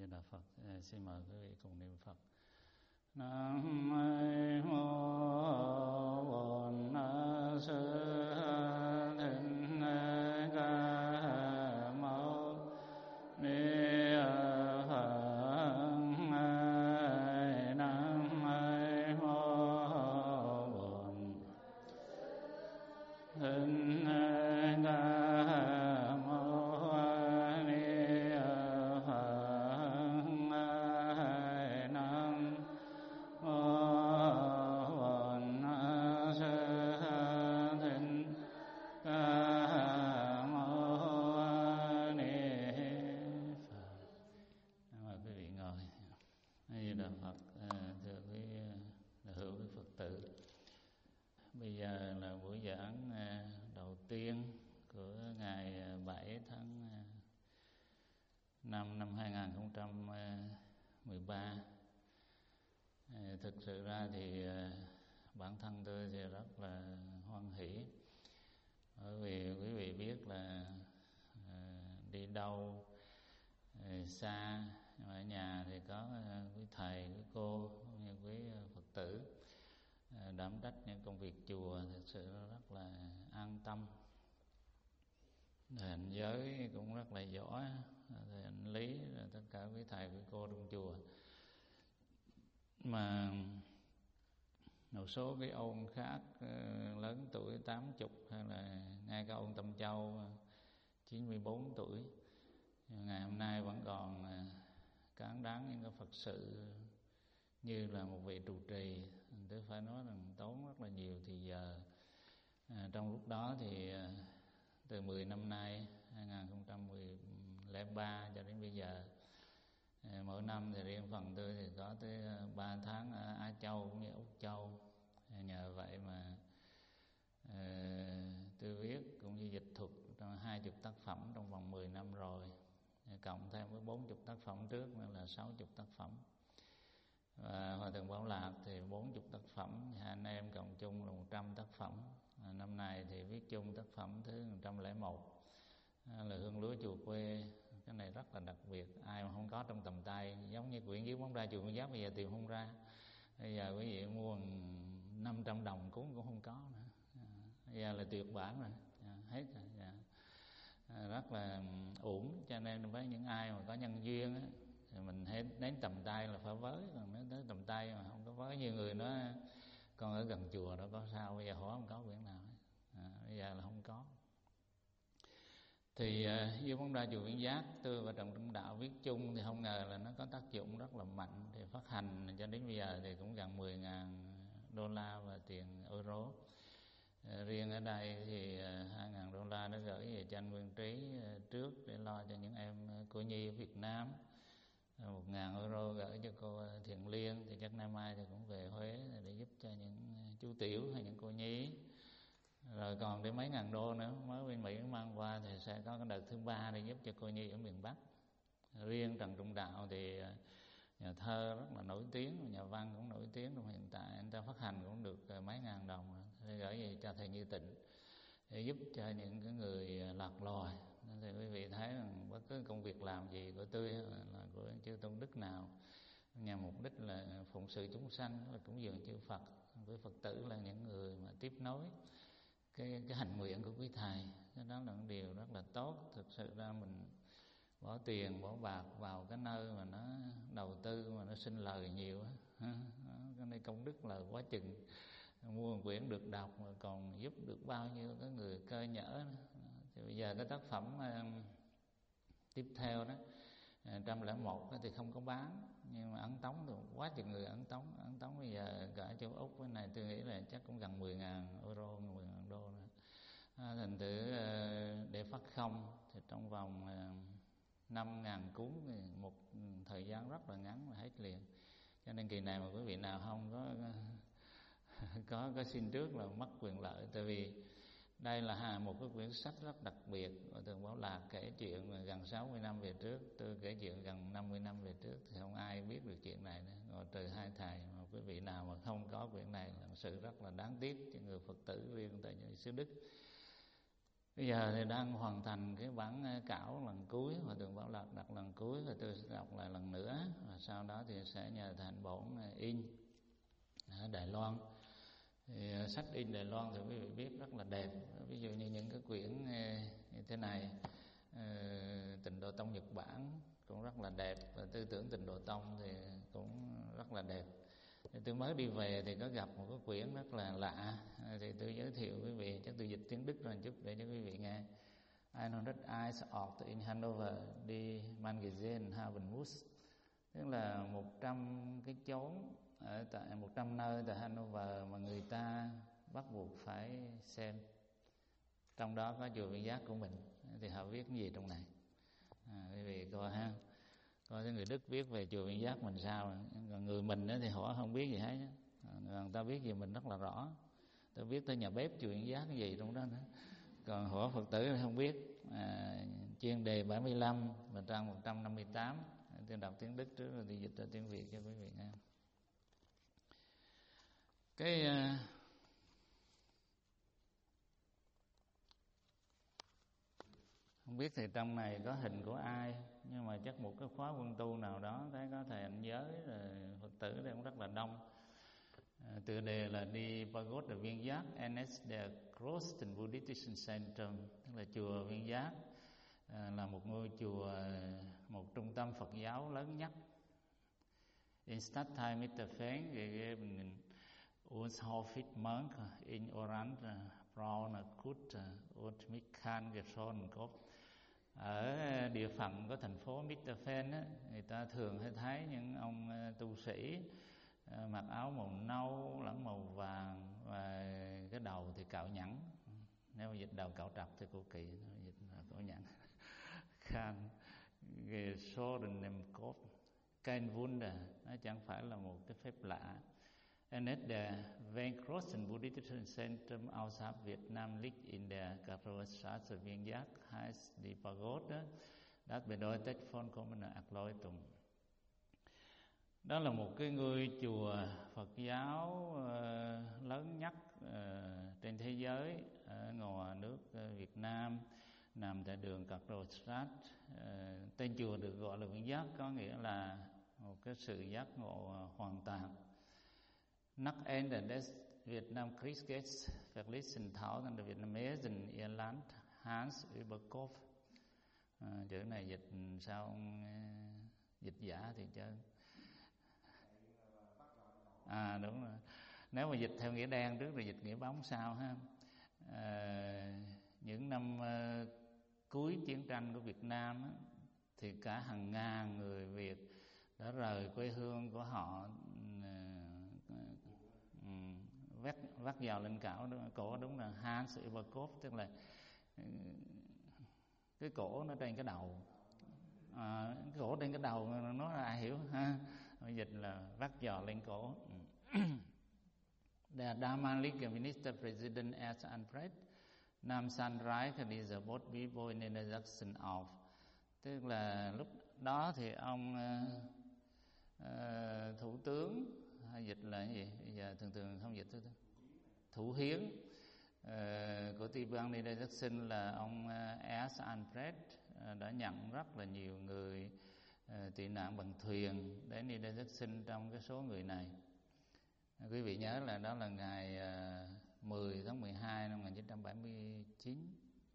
Di Đà Phật. Xin mời quý vị cùng niệm Phật. Nam mô Bổn Sư Thích Ca Mâu Ni Phật. Nam mô Bổn Thích Ca Bây giờ là buổi giảng đầu tiên của ngày 7 tháng 5 năm 2013. Thực sự ra thì bản thân tôi thì rất là hoan hỷ, bởi vì quý vị biết là đi đâu xa, ở nhà thì có quý thầy, quý cô, cũng như quý Phật tử đảm trách những công việc chùa, thực sự rất là an tâm. Hành giới cũng rất là giỏi, hành lý, tất cả quý thầy, quý cô trong chùa. Mà một số cái ông khác lớn tuổi 80 hay là ngay cả ông Tâm Châu 94 tuổi, ngày hôm nay vẫn còn cán đáng những cái Phật sự như là một vị trụ trì. Tôi phải nói rằng tốn rất là nhiều thì giờ. Trong lúc đó thì từ 10 năm nay, 2013 cho đến bây giờ, mỗi năm thì riêng phần tôi thì có tới 3 tháng ở Á Châu cũng như Úc Châu. Nhờ vậy mà tôi viết cũng như dịch thuật trong 20 tác phẩm trong vòng 10 năm rồi, cộng thêm với 40 tác phẩm trước nữa là 60 tác phẩm. Và Hòa Thượng Bảo Lạc thì 40 tác phẩm, hai anh em cộng chung là 100 tác phẩm. Năm nay thì viết chung tác phẩm thứ 101 là Hương Lúa Chùa Quê. Cái này rất là đặc biệt, ai mà không có trong tầm tay, giống như quyển Dưới Bóng Ra Chùa Nguyên Giác bây giờ tìm không ra. Bây giờ quý vị mua 500 đồng cuốn cũng không có nữa. Bây giờ là tuyệt bản rồi, hết rồi. Rất là uổng, cho nên với những ai mà có nhân duyên á, thì mình đến tầm tay là phải với, còn nếu tới tầm tay mà không có với, như người nói con ở gần chùa đó có sao, bây giờ hỏi không có quyển nào hết. Bây giờ là không có. Thì Dưới Bóng Ra Chùa Nguyên Giác, tôi và Trần Trung Đạo viết chung thì không ngờ là nó có tác dụng rất là mạnh. Thì phát hành cho đến bây giờ thì cũng gần 10.000 đô la và tiền euro. Riêng ở đây thì 2.000 đô la nó gửi về cho anh Nguyên Trí trước để lo cho những em cô nhi ở Việt Nam. 1.000 euro gửi cho cô Thiện Liên, thì chắc nay mai thì cũng về Huế để giúp cho những chú tiểu hay những cô nhi. Rồi còn đến mấy ngàn đô nữa mới bên Mỹ mang qua, thì sẽ có cái đợt thứ 3 để giúp cho cô nhi ở miền Bắc. Riêng Trần Trung Đạo thì nhà thơ rất là nổi tiếng, nhà văn cũng nổi tiếng, trong hiện tại anh ta phát hành cũng được mấy ngàn đồng để gửi về cho thầy Như Tịnh để giúp cho những cái người lạc loài. Nên thì quý vị thấy rằng bất cứ công việc làm gì của tôi là của chư tôn đức nào nhằm mục đích là phụng sự chúng sanh, là cúng dường chư Phật, với Phật tử là những người mà tiếp nối cái hành nguyện của quý thầy. Cái đó là một điều rất là tốt. Thực sự ra mình bỏ tiền bỏ bạc vào cái nơi mà nó đầu tư mà nó sinh lời nhiều á, cái này công đức là quá chừng. Mua một quyển được đọc mà còn giúp được bao nhiêu cái người cơ nhỡ nữa. Thì bây giờ cái tác phẩm tiếp theo đó 101 thì không có bán, nhưng mà ấn tống thì quá chừng người ấn tống bây giờ cả châu Úc cái này tôi nghĩ là chắc cũng gần 10.000 euro, 10.000 đô nữa. Thành thử để phát không thì trong vòng 5.000 cuốn thì một thời gian rất là ngắn là hết liền. Cho nên kỳ này mà quý vị nào không có xin trước là mất quyền lợi. Tại vì đây là một cái quyển sách rất đặc biệt. Hòa Thượng Bảo Lạc kể chuyện gần 60 năm về trước, tôi kể chuyện gần 50 năm về trước, thì không ai biết được chuyện này nữa, ngoài trừ hai thầy. Mà quý vị nào mà không có quyển này là sự rất là đáng tiếc cho người Phật tử riêng tại xứ Đức. Bây giờ thì đang hoàn thành cái bản cảo lần cuối, Hòa thượng Bảo Lạc đặt lần cuối, và tôi sẽ đọc lại lần nữa, và sau đó thì sẽ nhờ thành bổn in ở Đài Loan. Thì sách in Đài Loan thì quý vị biết rất là đẹp, ví dụ như những cái quyển như thế này, Tịnh Độ Tông Nhật Bản cũng rất là đẹp, và Tư tưởng Tịnh Độ Tông thì cũng rất là đẹp. Thì tôi mới đi về thì có gặp một cái quyển rất là lạ, thì tôi giới thiệu quý vị, chắc tôi dịch tiếng Đức rồi chút để cho quý vị nghe. 100 Eyes of in Hanover, die man gesehen haben muss, tức là 100 cái chốn ở tại 100 nơi tại Hanover mà người ta bắt buộc phải xem. Trong đó có chùa Viên Giác của mình, thì họ viết cái gì trong này? Quý vị coi ha, coi cái người Đức viết về chùa Viên Giác mình sao, còn người mình thì họ không biết gì hết, người ta biết gì mình rất là rõ. Tôi biết tới nhà bếp chùa Viên Giác cái gì trong đó nữa, còn họ Phật tử thì không biết. Chuyên đề 75 và trang 158, tôi đọc tiếng Đức trước rồi tôi dịch ra tiếng Việt cho quý vị nghe. Cái không biết thì trong này có hình của ai, nhưng mà chắc một cái khóa quân tu nào đó thấy có thầy Anh Giới rồi Phật tử đây cũng rất là đông. Tựa đề là Die Pagoda Viên Giác, eines der größten buddhistischen Zentren, tức là chùa Viên Giác là một ngôi chùa, một trung tâm Phật giáo lớn nhất. In Stadtteil Mitterfeld gegeben uns Hofit Monk in Orange braune Kutte und mit kein geschorenen Kopf. Ở địa phận của thành phố Mitterfeld á, người ta thường hay thấy những ông tu sĩ mặc áo màu nâu lẫn màu vàng, và cái đầu thì cạo nhẵn. Nếu mà dịch đầu cạo trọc thì cô kỳ, dịch cạo nhẵn. Kein geschorenen Kopf, kein Wunder, nó chẳng phải là một cái phép lạ. Eines der großen buddhistischen Zentren außerhalb Vietnam liegt in der Gartenstraße Viên Giác, heißt die Pagoda. Das bedeutet vollkommene Erleuchtung. Đó là một cái ngôi chùa Phật giáo lớn nhất trên thế giới ở ngoài nước Việt Nam, nằm tại đường Gartenstraße. Tên chùa được gọi là Viên Giác có nghĩa là một cái sự giác ngộ hoàn toàn. Nach Ende des Vietnamkrieges verließen tausende Vietnamesen ihr Land Hans über Kopf. Chữ này dịch sao ông dịch giả thì chứ. Đúng rồi. Nếu mà dịch theo nghĩa đen trước rồi dịch nghĩa bóng sau ha. Những năm cuối chiến tranh của Việt Nam á, thì cả hàng ngàn người Việt đã rời quê hương của họ, vắt vào lên cổ, đúng là Hans über Kopf, tức là cái cổ nó trên cái đầu. Cái cổ trên cái đầu nó là ai hiểu ha. Dịch là vắt giò lên cổ. Der damalige Ministerpräsident Ernst Albrecht nahm zahlreiche dieser Wortbibel in Niedersachsen auf. Tức là lúc đó thì ông thủ tướng, dịch là cái gì? Bây giờ thường không dịch thôi. Thủ hiến của Tây Ban Niedersachsen là ông Ernst Albrecht đã nhận rất là nhiều người tị nạn bằng thuyền đến Niedersachsen. Trong cái số người này, quý vị nhớ là đó là ngày 10 tháng 12 năm 1979,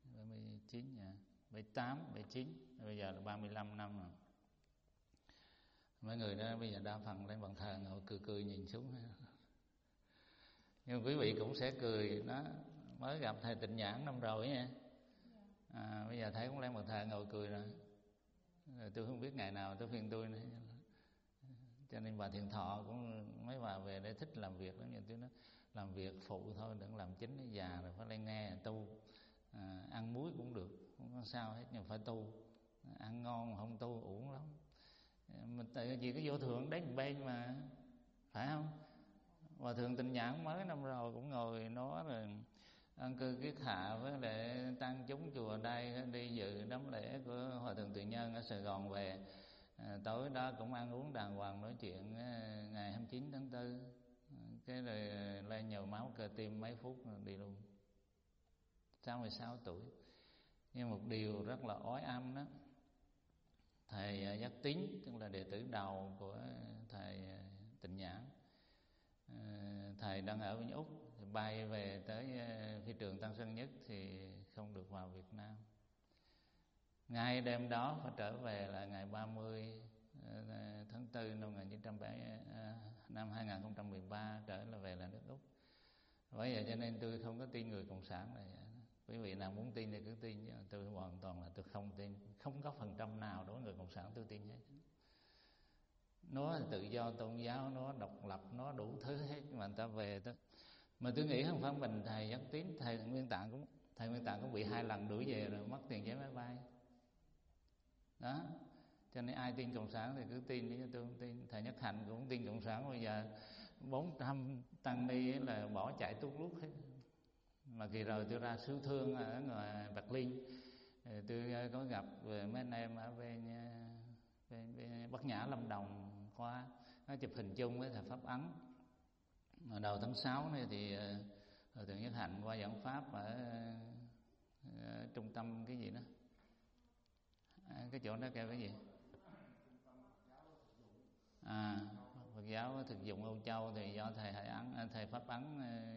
79, bây giờ là 35 năm rồi. Mấy người đó bây giờ đa phần lên bàn thờ ngồi cười nhìn xuống. Nhưng quý vị cũng sẽ cười đó, mới gặp thầy Tịnh Nhãn năm rồi nha. Bây giờ thấy cũng lên bàn thờ ngồi cười rồi. Tôi không biết ngày nào tới phiên tôi nữa. Cho nên bà Thiện Thọ cũng mấy bà về để thích làm việc lắm, nhưng tôi nói làm việc phụ thôi, đừng làm chính. Nó già rồi phải lên nghe tu. Ăn muối cũng được, không có sao hết, nhưng phải tu. Ăn ngon mà không tu uổng lắm. Mình tại vì cái vô thượng đến bên mà, phải không? Hòa thượng Tịnh Nhãn mới năm rồi cũng ngồi nói rồi ăn cư kiết hạ với lại tăng chúng chùa đây đi dự đám lễ của Hòa thượng Tự Nhân ở Sài Gòn về. Tối đó cũng ăn uống đàng hoàng, nói chuyện ngày 29 tháng 4. Cái rồi lên nhồi máu cơ tim mấy phút rồi đi luôn. 66 tuổi. Nhưng một điều rất là oái âm đó, thầy Giác Tín, tức là đệ tử đầu của thầy Tịnh Nhãn, thầy đang ở bên Úc, thì bay về tới phi trường Tân Sơn Nhất thì không được vào Việt Nam. Ngay đêm đó phải trở về là ngày 30 tháng 4 năm 2013 trở về là nước Úc. Bởi vậy cho nên tôi không có tin người cộng sản này. Quý vị nào muốn tin thì cứ tin, chứ tôi hoàn toàn là tôi không tin, không có phần trăm nào đối với người cộng sản tôi tin hết. Nó là tự do tôn giáo, nó độc lập, nó đủ thứ hết, mà người ta về đó. Mà tôi nghĩ không phải mình thầy Giác Tín, thầy Nguyên Tạng cũng bị 2 lần đuổi về rồi mất tiền vé máy bay đó. Cho nên ai tin cộng sản thì cứ tin đi, chứ tôi không tin. Thầy Nhất Hạnh cũng tin cộng sản, bây giờ 400 tăng ni là bỏ chạy tuốt lút hết. Mà kỳ rồi tôi ra sứ thương ở ngoài Berlin, tôi có gặp mấy anh em ở bên Bắc Nhã Lâm Đồng khoa, nó chụp hình chung với thầy Pháp Ấn. Đầu tháng 6 này thì Hòa thượng Nhất Hạnh qua giảng pháp ở trung tâm cái gì đó, cái chỗ đó kêu cái gì, Phật giáo thực dụng Âu Châu, thì do thầy Pháp Ấn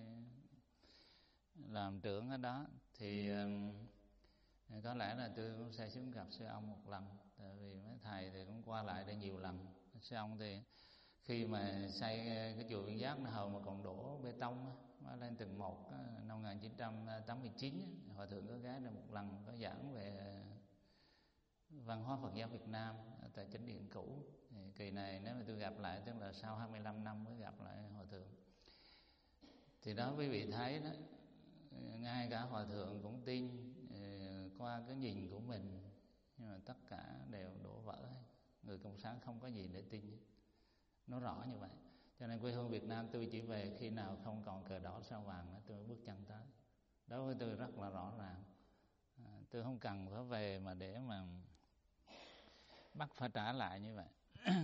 làm trưởng ở đó. Thì có lẽ là tôi cũng sẽ xuống gặp sư ông một lần, tại vì mấy thầy thì cũng qua lại đây nhiều lần. Sư ông thì khi mà xây cái chùa Viên Giác, nó hồi mà còn đổ bê tông á, lên tầng 1 năm 1989, Hòa thượng có ghé được một lần, có giảng về văn hóa Phật giáo Việt Nam tại Chánh Điện cũ. Thì kỳ này nếu mà tôi gặp lại, tức là sau 25 năm mới gặp lại Hòa thượng. Thì đó quý vị thấy đó, ngay cả Hòa thượng cũng tin qua cái nhìn của mình, nhưng mà tất cả đều đổ vỡ. Người cộng sản không có gì để tin, nó rõ như vậy. Cho nên quê hương Việt Nam tôi chỉ về khi nào không còn cờ đỏ sao vàng nữa tôi mới bước chân tới. Đối với tôi rất là rõ ràng. Tôi không cần phải về mà để mà bắt phải trả lại như vậy.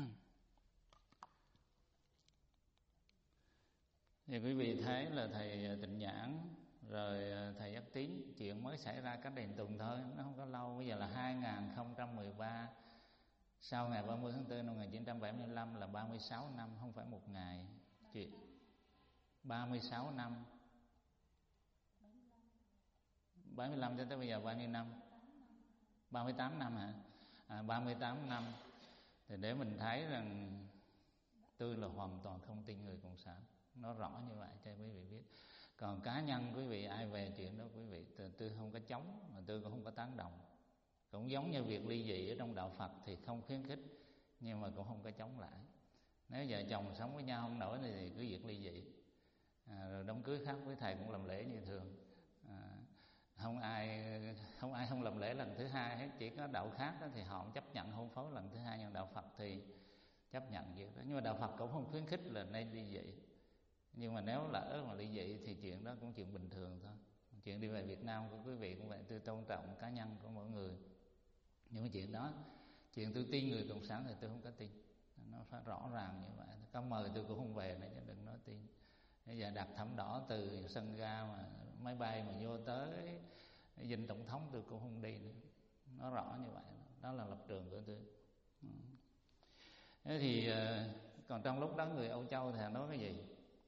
Thì quý vị thấy là thầy Tịnh Nhãn rồi thầy Giác Tín, chuyện mới xảy ra cách đền Tùng thôi, nó không có lâu. Bây giờ là 2013, sau ngày 30 tháng 4 năm 1975 là 36 năm, không phải một ngày. Chuyện 36 năm, 75 cho tới bây giờ bao nhiêu năm? 38 năm hả? 38 năm. Thì để mình thấy rằng tôi là hoàn toàn không tin người cộng sản, nó rõ như vậy cho quý vị biết. Còn cá nhân quý vị ai về chuyện đó quý vị, tôi không có chống, mà tôi cũng không có tán đồng. Cũng giống như việc ly dị ở trong đạo Phật thì không khuyến khích, nhưng mà cũng không có chống lại. Nếu vợ chồng sống với nhau không nổi thì cứ việc ly dị, rồi đám cưới khác với thầy cũng làm lễ như thường. Không ai không làm lễ lần thứ hai hết. Chỉ có đạo khác đó thì họ chấp nhận hôn phối lần thứ hai, nhưng đạo Phật thì chấp nhận việc đó. Nhưng mà đạo Phật cũng không khuyến khích là nên ly dị. Nhưng mà nếu lỡ mà ly dị thì chuyện đó cũng chuyện bình thường thôi. Chuyện đi về Việt Nam của quý vị cũng vậy, tôi tôn trọng cá nhân của mỗi người. Nhưng mà chuyện đó, chuyện tôi tin người cộng sản thì tôi không có tin. Nó phải rõ ràng như vậy. Có mời tôi cũng không về nữa, chứ đừng nói tin. Bây giờ đặt thảm đỏ từ sân ga mà máy bay mà vô tới dinh tổng thống tôi cũng không đi nữa. Nó rõ như vậy. Đó là lập trường của tôi. Thế thì còn trong lúc đó người Âu Châu thì nói cái gì?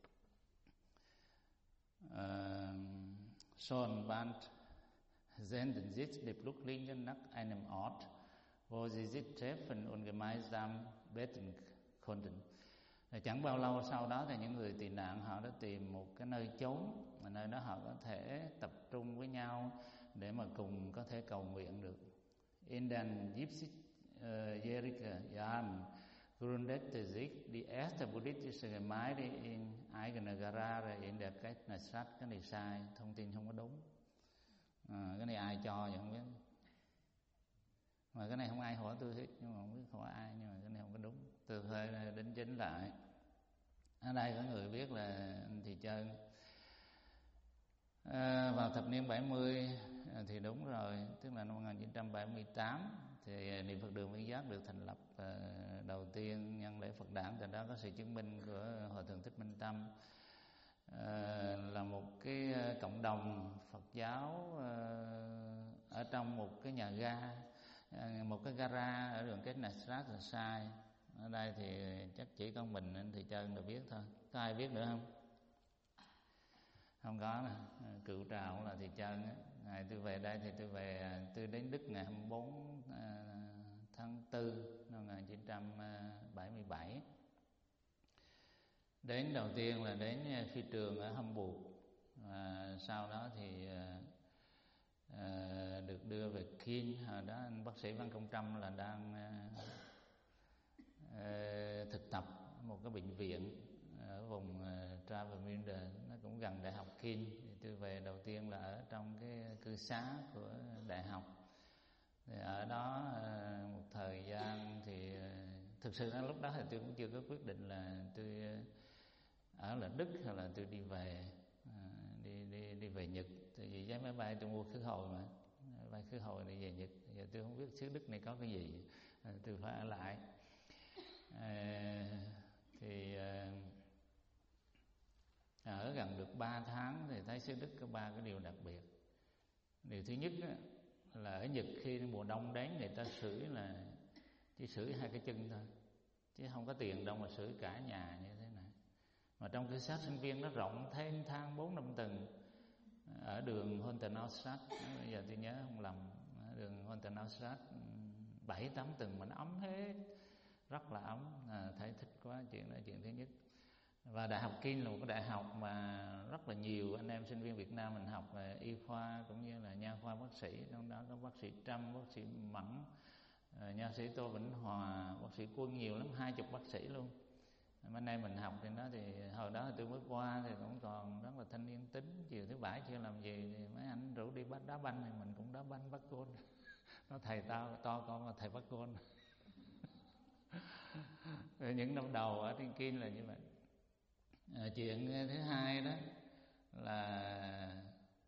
Son Band senden sich die Flüchtlinge nach einem Ort, wo sie sich treffen und gemeinsam beten konnten. Chẳng bao lâu sau đó thì những người tị nạn họ đã tìm một cái nơi chốn, mà nơi đó họ có thể tập trung với nhau để mà cùng có thể cầu nguyện được. In den 70-jährigen Jahren gründete sich die erste buddhistische Gemeinde in eigener Garage in der Kettenstadt. Cái này sai, thông tin không có đúng. Cái này ai cho vậy không biết. Mà cái này không ai hỏi tôi hết, nhưng mà không biết hỏi ai, nhưng mà cái này không có đúng. Tôi hơi đính chính lại. Ở đây có người biết là anh Thị Trơn vào thập niên 70 thì đúng rồi, tức là năm 1978 thì Niệm Phật Đường Viên Giác được thành lập đầu tiên nhân lễ Phật đản. Từ đó có sự chứng minh của Hòa thượng Thích Minh Tâm, là một cái cộng đồng Phật giáo ở trong một cái nhà ga, một cái gara ở đường cái Nasrat là sai. Ở đây thì chắc chỉ có mình anh Thùy Trân được biết thôi. Có ai biết nữa không? Không có nè. Cựu trào cũng là Thùy Trân á. Ngày tôi về đây thì tôi đến Đức ngày 24 tháng 4 năm 1977. Đến đầu tiên là đến phi trường ở Hamburg, và sau đó thì được đưa về Kiel. Hồi đó anh bác sĩ Văn Công Trâm là đang thực tập ở một cái bệnh viện ở vùng Travemünde, nó cũng gần đại học Kiel. Thì tôi về đầu tiên là ở trong cái cư xá của đại học. Thì ở đó một thời gian thì thực sự lúc đó thì tôi cũng chưa có quyết định là tôi ở là Đức hay là tôi đi về, đi về Nhật. Tại vì vé máy bay tôi mua khứ hồi mà, máy bay khứ hồi đi về Nhật. Giờ tôi không biết xứ Đức này có cái gì, tôi phải ở lại. Thì ở gần được 3 tháng thì thấy xứ Đức có 3 cái điều đặc biệt. Điều thứ nhất á, là ở Nhật khi mùa đông đến người ta sưởi là chỉ sưởi 2 cái chân thôi, chứ không có tiền đâu mà sưởi cả nhà như thế này. Mà trong cái sát sinh viên nó rộng thênh thang 4-5 tầng ở đường Hontenaustrasse, bây giờ tôi nhớ không lầm, ở đường Hontenaustrasse 7-8 tầng mà nó ấm hết, rất là ấm. Thấy thích quá, chuyện đó chuyện thứ nhất. Và đại học Kiel là một cái đại học mà rất là nhiều anh em sinh viên Việt Nam mình học về y khoa cũng như là nha khoa bác sĩ. Trong đó có bác sĩ Trâm, bác sĩ Mẫn, nha sĩ Tô Vĩnh Hòa, bác sĩ Quân, nhiều lắm, 20 bác sĩ luôn. Bên đây mình học trên đó thì hồi đó thì tôi mới qua thì cũng còn rất là thanh niên tính. Chiều thứ bảy chưa làm gì thì mấy anh rủ đi đá banh thì mình cũng đá banh bắt gôn. Nó thầy tao to con là thầy bắt gôn. Những năm đầu ở trên Kiel là như vậy. Chuyện thứ hai đó là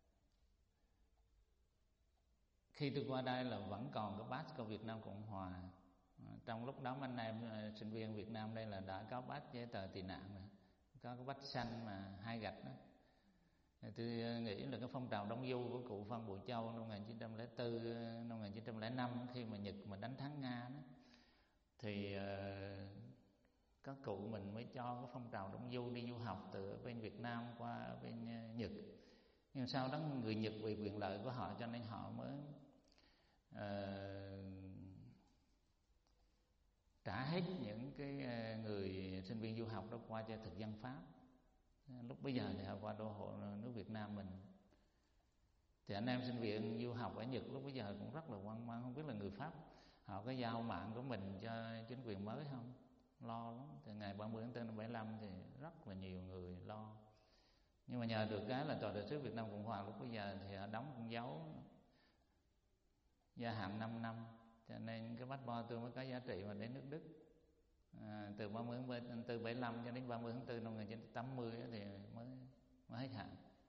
khi tôi qua đây là vẫn còn cái badge của Việt Nam Cộng Hòa. Trong lúc đó anh em sinh viên Việt Nam đây là đã có badge giấy tờ tị nạn rồi, có cái badge xanh mà 2 gạch đó. Tôi nghĩ là cái phong trào đông du của cụ Phan Bội Châu năm 1904, năm 1905 khi mà Nhật mà đánh thắng Nga đó, thì các cụ mình mới cho cái phong trào đông du đi du học từ bên Việt Nam qua bên Nhật. Nhưng sau đó người Nhật vì quyền lợi của họ cho nên họ mới trả hết những cái người sinh viên du học đó qua cho thực dân Pháp. Lúc bây giờ thì họ qua đô hộ nước Việt Nam mình. Thì anh em sinh viên du học ở Nhật lúc bây giờ cũng rất là hoang mang, không biết là người Pháp họ có giao mạng của mình cho chính quyền mới không, lo lắm. Từ ngày 30 tháng 4 năm 75 thì rất là nhiều người lo. Nhưng mà nhờ được cái là Tòa đại sứ Việt Nam Cộng Hòa lúc bây giờ thì họ đóng con dấu gia hạn 5 năm, cho nên cái passport tôi mới có giá trị mà đến nước Đức. Từ 30 tháng 4 75 cho đến 30 tháng 4 năm 1980 thì mới hết hạn.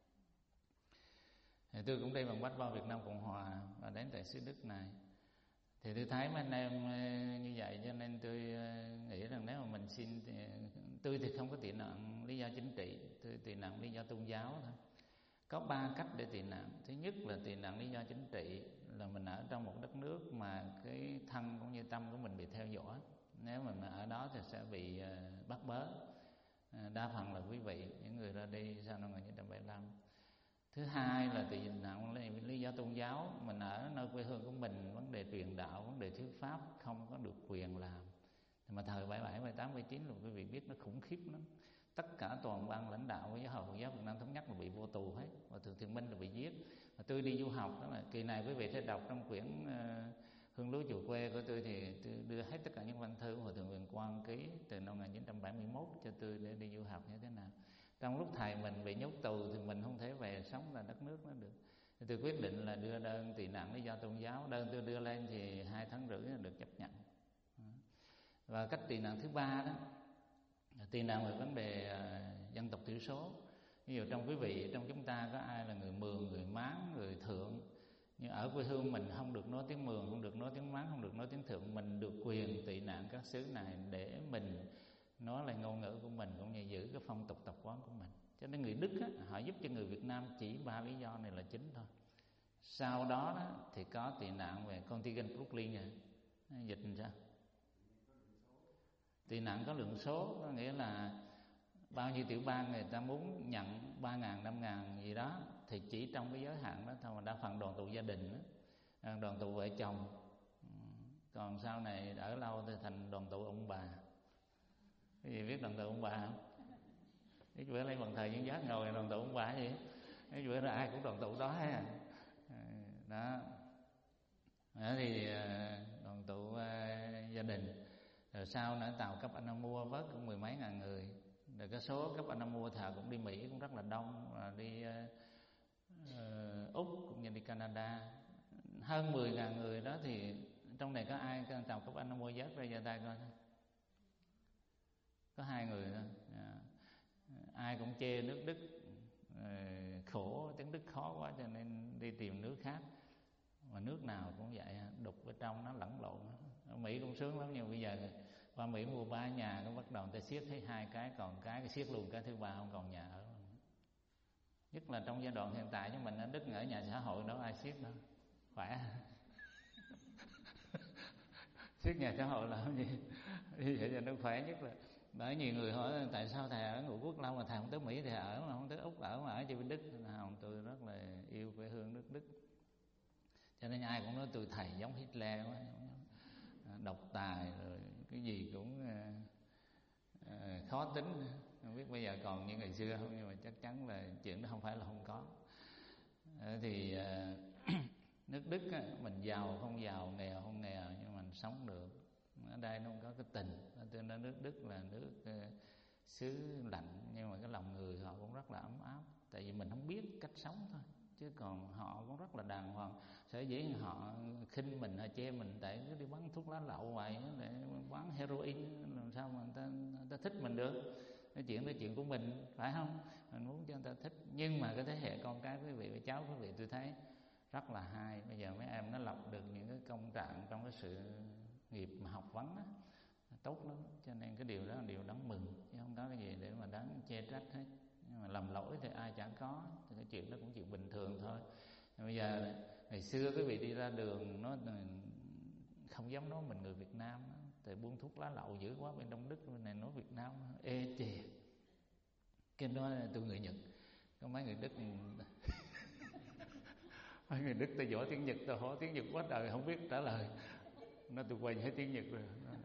Thì tôi cũng đi bằng passport Việt Nam Cộng Hòa và đến tại xứ Đức này. Thì tôi thấy mấy anh em như vậy cho nên tôi nghĩ rằng nếu mà mình xin thì, tôi thì không có tị nạn lý do chính trị, tôi tị nạn lý do tôn giáo thôi. Có 3 cách để tị nạn. Thứ nhất là tị nạn lý do chính trị, là mình ở trong một đất nước mà cái thân cũng như tâm của mình bị theo dõi. Nếu mà mình ở đó thì sẽ bị bắt bớ. Đa phần là quý vị, những người ra đi sau năm 1975. Thứ hai là tị nạn lý do tôn giáo, mình ở nơi quê hương của mình, vấn đề truyền đạo, vấn đề thuyết pháp không có được quyền làm. Mà thời 77, 78, 79 là quý vị biết nó khủng khiếp lắm. Tất cả toàn ban lãnh đạo của giáo hội Phật giáo Việt Nam Thống Nhất là bị vô tù hết, và Thượng Thiện Minh là bị giết. Và tôi đi du học, đó là kỳ này quý vị sẽ đọc trong quyển Hương Lúa Chùa Quê của tôi, thì tôi đưa hết tất cả những văn thư của Hòa Thượng Huyền Quang ký từ năm 1971 cho tôi để đi du học như thế nào. Trong lúc thầy mình bị nhốt tù thì mình không thể về sống là đất nước nó được. Thì tôi quyết định là đưa đơn tị nạn lý do tôn giáo. Đơn tôi đưa lên thì 2 tháng rưỡi là được chấp nhận. Và cách tị nạn thứ ba đó, tị nạn về vấn đề dân tộc thiểu số. Ví dụ trong quý vị, trong chúng ta có ai là người Mường, người Mán, người Thượng, nhưng ở quê hương mình không được nói tiếng Mường, không được nói tiếng Mán, không được nói tiếng Thượng, mình được quyền tị nạn các xứ này để mình nói lại ngôn ngữ của mình cũng như giữ cái phong tục tập quán của mình. Cho nên người Đức á, họ giúp cho người Việt Nam chỉ 3 lý do này là chính thôi. Sau đó, thì có tị nạn về contingent Brooklyn rồi. Dịch làm sao? Tị nạn có lượng số, có nghĩa là bao nhiêu tiểu bang người ta muốn nhận 3.000, 5.000 gì đó, thì chỉ trong cái giới hạn đó thôi. Mà đa phần đoàn tụ gia đình đó, đoàn tụ vợ chồng. Còn sau này ở lâu thì thành đoàn tụ ông bà. Cái gì biết đoàn tụ ông bà không? Cái bữa lấy bằng thời Dân Giác ngồi đoàn tụ ông bà gì? Cái bữa ra ai cũng đoàn tụ đó ha. Đó. Đó thì đoàn tụ gia đình. Rồi sau nữa tàu cấp anh mua vớt cũng 10 mấy ngàn người. Rồi cái số cấp anh mua thợ cũng đi Mỹ cũng rất là đông, và đi Úc cũng như đi Canada. Hơn 10.000 người đó, thì trong này có ai tàu cấp anh mua vớt ra giơ tay coi? Có 2 người thôi. Ai cũng chê nước Đức khổ, tiếng Đức khó quá cho nên đi tìm nước khác. Mà nước nào cũng vậy, đục ở trong nó lẫn lộn. Ở Mỹ cũng sướng lắm, nhưng bây giờ qua Mỹ mua 3 nhà cũng bắt đầu người ta siết thấy 2 cái, còn cái siết luôn cái thứ 3 không còn nhà ở. Nhất là trong giai đoạn hiện tại của mình ở Đức, ở nhà xã hội đâu ai siết đâu, khỏe. Siết nhà xã hội làm gì? Vậy cho nó khỏe nhất là. Bởi nhiều người hỏi tại sao thầy ở Ngũ Quốc lâu mà thầy không tới Mỹ, thầy ở mà không tới Úc, ở mà ở chỉ bên Đức. Không, tôi rất là yêu quê hương nước Đức, cho nên ai cũng nói tôi thầy giống Hitler quá, độc tài rồi cái gì cũng khó tính. Không biết bây giờ còn như ngày xưa không, nhưng mà chắc chắn là chuyện đó không phải là không có. Thì nước Đức á, mình giàu không giàu, nghèo không nghèo, nhưng mình sống được. Ở đây nó không có cái tình. Tôi nói nước Đức là nước xứ lạnh, nhưng mà cái lòng người họ cũng rất là ấm áp. Tại vì mình không biết cách sống thôi, chứ còn họ cũng rất là đàng hoàng. Sở dĩ họ khinh mình, họ chê mình tại cứ đi bán thuốc lá lậu vậy, để bán heroin, làm sao mà người ta thích mình được? Cái chuyện đó chuyện của mình, phải không? Mình muốn cho người ta thích. Nhưng mà cái thế hệ con cái quý vị và cháu quý vị, tôi thấy rất là hay. Bây giờ mấy em nó lập được những cái công trạng trong cái sự nghiệp mà học vấn á, tốt lắm. Cho nên cái điều đó là điều đáng mừng, chứ không có cái gì để mà đáng chê trách hết. Nhưng mà lầm lỗi thì ai chẳng có, thì cái chuyện đó cũng chuyện bình thường thôi. Bây giờ ngày xưa quý vị đi ra đường nó không dám nói mình người Việt Nam đó, tại buôn thuốc lá lậu dữ quá bên Đông Đức, bên này nói Việt Nam ê chề. Cái đó là tôi người Nhật, có mấy người Đức mấy người Đức tôi giỏi tiếng Nhật, tôi hỏi tiếng Nhật quá trời không biết trả lời. Nó tôi quên hết tiếng Nhật rồi.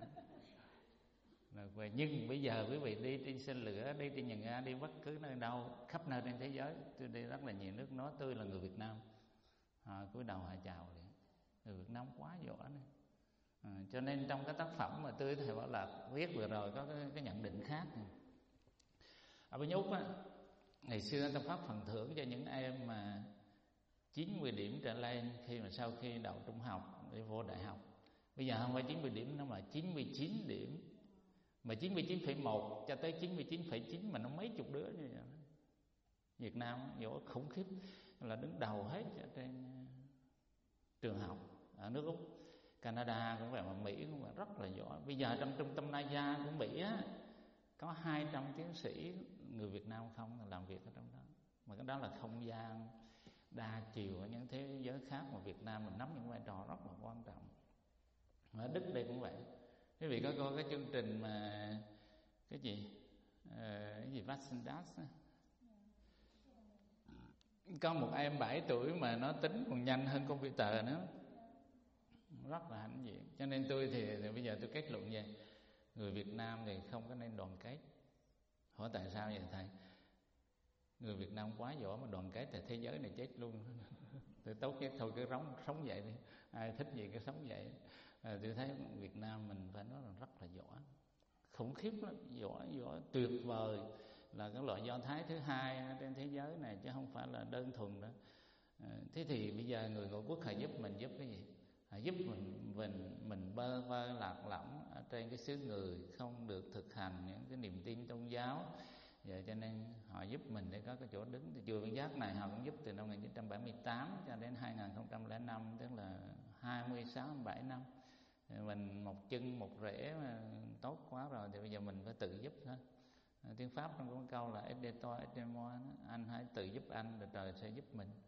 Nhưng bây giờ quý vị đi trên xe lửa, đi trên nhà ga, đi bất cứ nơi đâu, khắp nơi trên thế giới, tôi đi rất là nhiều nước, nói tôi là người Việt Nam, cúi đầu họ chào liền. Người Việt Nam quá giỏi này. Cho nên trong cái tác phẩm mà tôi thầy Bảo Lạc viết vừa rồi có cái nhận định khác này. Ở bên Úc á, ngày xưa ta phát phần thưởng cho những em mà 90 điểm trở lên khi mà sau khi đậu trung học để vô đại học. Bây giờ không phải 90 điểm nữa mà 99 điểm. Mà 99,1 cho tới 99,9 mà nó mấy chục đứa như vậy. Việt Nam giỏi khủng khiếp, là đứng đầu hết ở trên trường học ở nước Úc. Canada cũng vậy, mà Mỹ cũng vậy, rất là giỏi. Bây giờ trong trung tâm NASA của Mỹ á, có 200 tiến sĩ người Việt Nam không làm việc ở trong đó. Mà cái đó là không gian đa chiều ở những thế giới khác, mà Việt Nam mình nắm những vai trò rất là quan trọng. Ở Đức đây cũng vậy. Quý vị có coi cái chương trình mà cái gì Vaxendas, có một em 7 tuổi mà nó tính còn nhanh hơn computer nữa, rất là hãnh diện. Cho nên tôi thì bây giờ tôi kết luận vậy: người Việt Nam thì không có nên đoàn kết. Hỏi tại sao vậy thầy? Người Việt Nam quá giỏi mà đoàn kết thì thế giới này chết luôn. Tôi tốt nhất thôi cứ sống vậy đi, ai thích gì cứ sống vậy. Tôi thấy Việt Nam mình phải nói là rất là giỏi, khủng khiếp lắm, giỏi tuyệt vời, là cái loại Do Thái thứ hai trên thế giới này, chứ không phải là đơn thuần đó. Thế thì bây giờ người ngoại quốc họ giúp mình giúp cái gì? Họ giúp mình bơ vơ lạc lõng ở trên cái xứ người, không được thực hành những cái niềm tin tôn giáo. Vậy cho nên họ giúp mình để có cái chỗ đứng. Thì chùa Vĩnh Giác này họ cũng giúp từ năm 1978 cho đến 2005, tức là 26-27 năm. Mình một chân một rễ mà tốt quá rồi thì bây giờ mình phải tự giúp thôi. Tiếng Pháp nó có câu là aide toi, aide moi, anh hãy tự giúp anh rồi trời sẽ giúp mình.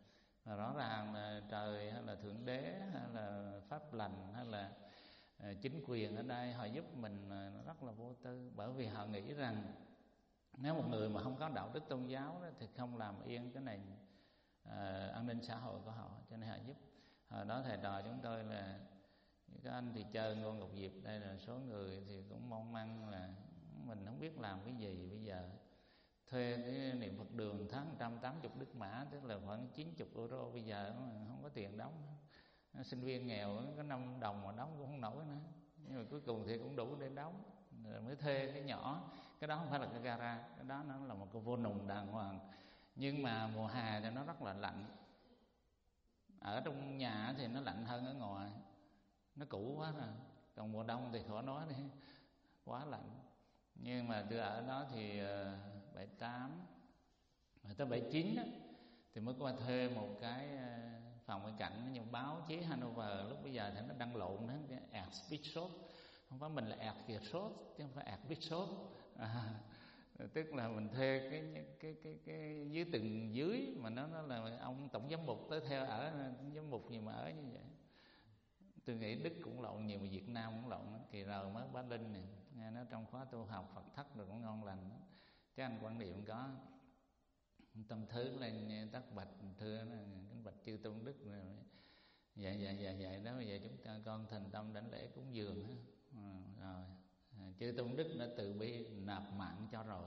Và rõ ràng là trời hay là thượng đế hay là pháp lành hay là chính quyền ở đây họ giúp mình rất là vô tư, bởi vì họ nghĩ rằng nếu một người mà không có đạo đức tôn giáo đó, thì không làm yên cái nền an ninh xã hội của họ, cho nên họ giúp. Hồi đó thầy trò chúng tôi là các anh thì chơi Ngô Ngọc Diệp, đây là số người thì cũng mong manh là mình không biết làm cái gì, bây giờ thuê cái niệm Phật đường tháng 180 Đức Mã, tức là khoảng 90 euro, bây giờ không có tiền đóng. Sinh viên nghèo có 5 đồng mà đóng cũng không nổi nữa, nhưng mà cuối cùng thì cũng đủ để đóng, rồi mới thuê cái nhỏ. Cái đó không phải là cái gara, cái đó nó là một cái vô nùng đàng hoàng, nhưng mà mùa hè thì nó rất là lạnh. Ở trong nhà thì nó lạnh hơn ở ngoài, nó cũ quá rồi. Còn mùa đông thì khỏi nói đi, quá lạnh. Nhưng mà tôi ở đó thì 78 tới 79 đó, thì mới qua thuê một cái phòng bên cạnh. Nhưng báo chí Hanover lúc bây giờ thì nó đăng lộn đó, cái Erzbischof, không phải mình là Erzbischof chứ không phải Erzbischof. Tức là mình thuê cái dưới từng dưới mà nó là ông tổng giám mục tới theo ở, giám mục gì mà ở như vậy. Tôi nghĩ Đức cũng lộn nhiều mà Việt Nam cũng lộn. Kỳ rồi mới Bá Linh này, nghe nó trong khóa tu học Phật thất rồi cũng ngon lành. Các anh quan niệm có tâm thứ lên tắt bạch thưa cái bạch chư tôn đức rồi vậy đó. Bây giờ chúng ta con thành tâm đảnh lễ cúng dường rồi chư tôn đức đã từ bi nạp mạng cho rồi,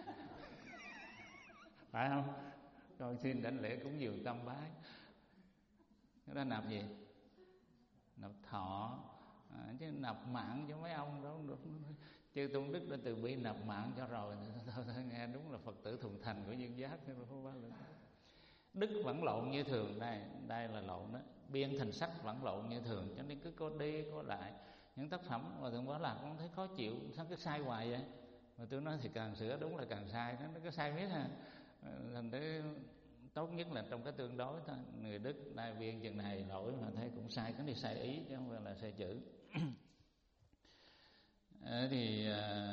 phải không? Con xin đảnh lễ cúng dường tam bái. Cái đó nạp gì? Nạp thọ, chứ nạp mạng cho mấy ông đó. Chư tôn đức đã từ bi nạp mạng cho rồi. Thôi, nghe đúng là Phật tử thuần thành của nhân giác. Đức vẫn lộn như thường. Đây là lộn đó. Biên thành sách vẫn lộn như thường, cho nên cứ có đi có lại. Những tác phẩm mà Thượng Bảo Lạc cũng thấy khó chịu, sao cứ sai hoài vậy? Mà tôi nói thì càng sửa đúng là càng sai, nó cứ sai miết ha. Thành thế tốt nhất là trong cái tương đối thôi. Người Đức đại viên chừng này lỗi mà thấy cũng sai, cái này sai ý chứ không phải là sai chữ. Thì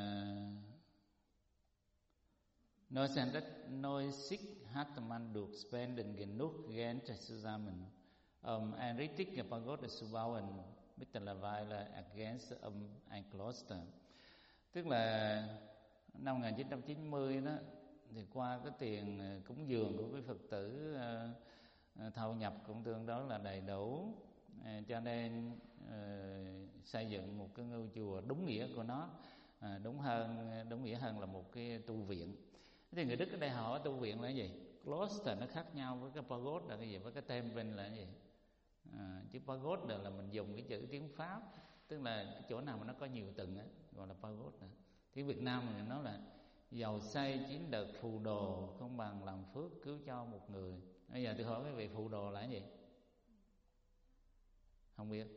Noisig hat man durch Spenden genug Geld zusammen, einrichtige Pagode zu bauen, mittlerweile ergänzt ein Kloster. Tức là năm 1990 đó, thì qua cái tiền cúng dường của quý Phật tử thâu nhập cũng tương đối là đầy đủ, cho nên xây dựng một cái ngôi chùa đúng nghĩa của nó, đúng nghĩa hơn là một cái tu viện. Thì người Đức ở đây họ tu viện là cái gì? Cloister nó khác nhau với cái pagode là cái gì, với cái temple là cái gì? Chứ pagode là mình dùng cái chữ tiếng Pháp, tức là cái chỗ nào mà nó có nhiều tầng á gọi là pagode. Tiếng Việt Nam mình nói là giàu xây 9 đợt phù đồ, không bằng làm phước cứu cho một người. Bây giờ tôi hỏi quý vị, phù đồ là cái gì? Không biết.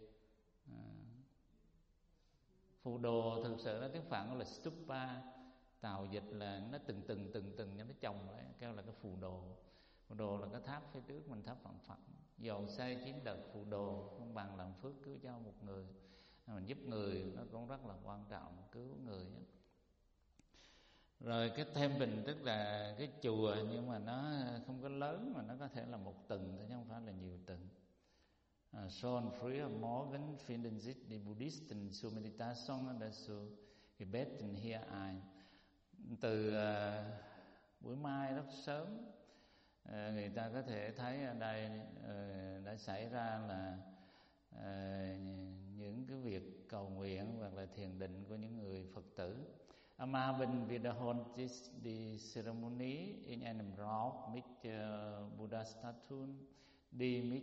Phù đồ thực sự nó tiếng Phạn là stupa, tàu dịch là nó từng cho nó chồng lại, kêu là cái phù đồ. Phù đồ là cái tháp phía trước mình, tháp Phạn Phật. Dầu xây 9 đợt phù đồ, không bằng làm phước cứu cho một người. Mình giúp người nó cũng rất là quan trọng, cứu người. Rồi cái temple tức là cái chùa, nhưng mà nó không có lớn, mà nó có thể là một tầng thôi chứ không phải là nhiều tầng. Schon früher morgen finden sich die Buddhisten zur Meditation dazu gebeten hier ein. Từ buổi mai rất sớm, người ta có thể thấy ở đây đã xảy ra là những cái việc cầu nguyện hoặc là thiền định của những người Phật tử. Am Abend wiederholt sich die Zeremonie in einem Raum mit Buddha-Statuen, die mit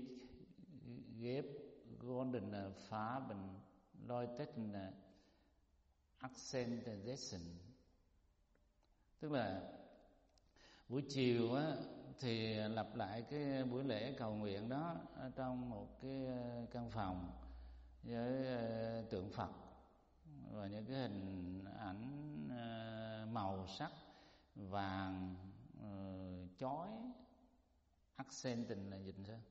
goldenen Farben leuchtenden Akzente setzen. Tức là buổi chiều á, thì lặp lại cái buổi lễ cầu nguyện đó ở trong một cái căn phòng với tượng Phật và những cái hình ảnh màu sắc vàng chói. Accent là dịch sao?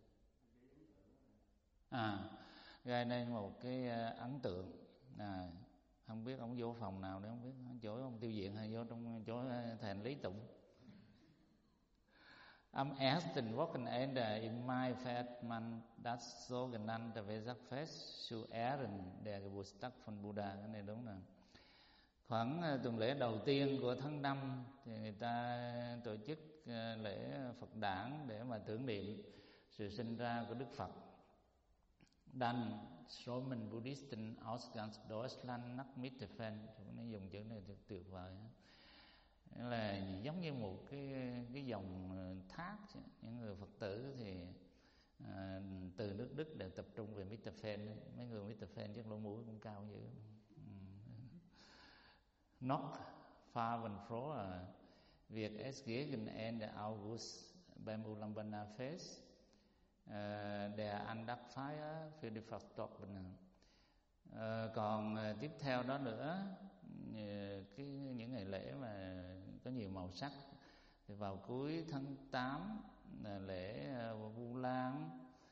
Gây nên một cái ấn tượng. Không biết ông vô phòng nào để không biết, chỗ ông tiêu viện hay vô trong chỗ thầy Lý Tụng. Am ersten Wochenende im Mai fährt man das sogenannte Vesak-Fest zu Ehren der Geburtstag von Buddha. Cái này đúng rồi. Khoảng tuần lễ đầu tiên của tháng 5 thì người ta tổ chức lễ Phật đản để mà tưởng niệm sự sinh ra của Đức Phật. Dann Roman Buddhisten aus ganz Deutschland nach Mittelfeld. Nó dùng chữ này thật tuyệt vời. Là giống như một cái dòng thác. Những người Phật tử thì từ nước Đức đều tập trung về Mittelfeld. Mấy người Mittelfeld chắc lỗ mũi cũng cao dữ. Noch fahren froh wird es gegen Ende August beim Ulaanbaatar Fest der Andachtfeier für die Verstorbenen. Còn tiếp theo đó nữa, những ngày lễ mà có nhiều màu sắc thì vào cuối tháng 8 là lễ Vu Lan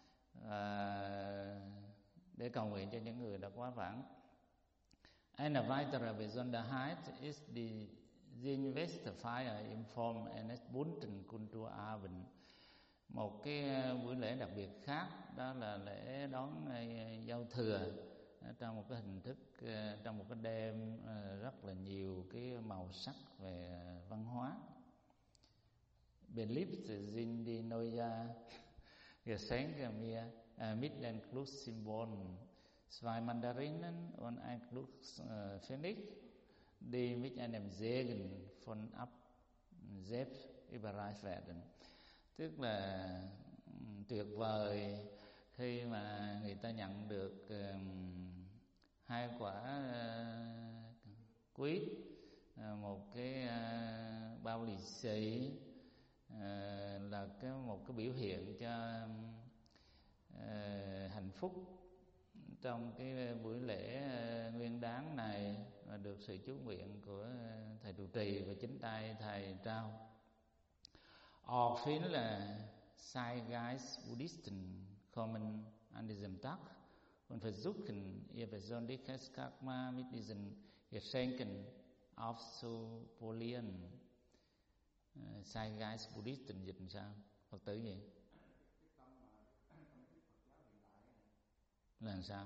để cầu nguyện cho những người đã quá vãng. Eine weitere Besonderheit ist die Silvesterfeier in Form eines bunten Kulturabend. Một cái buổi lễ đặc biệt khác đó là lễ đón giao thừa trong một cái hình thức, trong một cái đêm rất là nhiều cái màu sắc về văn hóa. Beliebt sind die neue Geschenke mir mit den Glückssymbolen. Zwei Mandarinen und ein Glückspfennig, die mit einem Segen von ab selbst überreicht werden. Tức là tuyệt vời khi mà người ta nhận được hai quả quýt, một cái bao lì xì, là một cái biểu hiện cho hạnh phúc trong cái buổi lễ nguyên đán này, và được sự chú nguyện của thầy trụ trì và chính tay thầy trao. Auch viele Zeitgeist Buddhisten kommen an diesem Tag und versuchen ihr persönliches Karma mit diesen Geschenken aufzupolieren. Zeitgeist Buddhisten dịch sao? Phật tử gì? Là sao?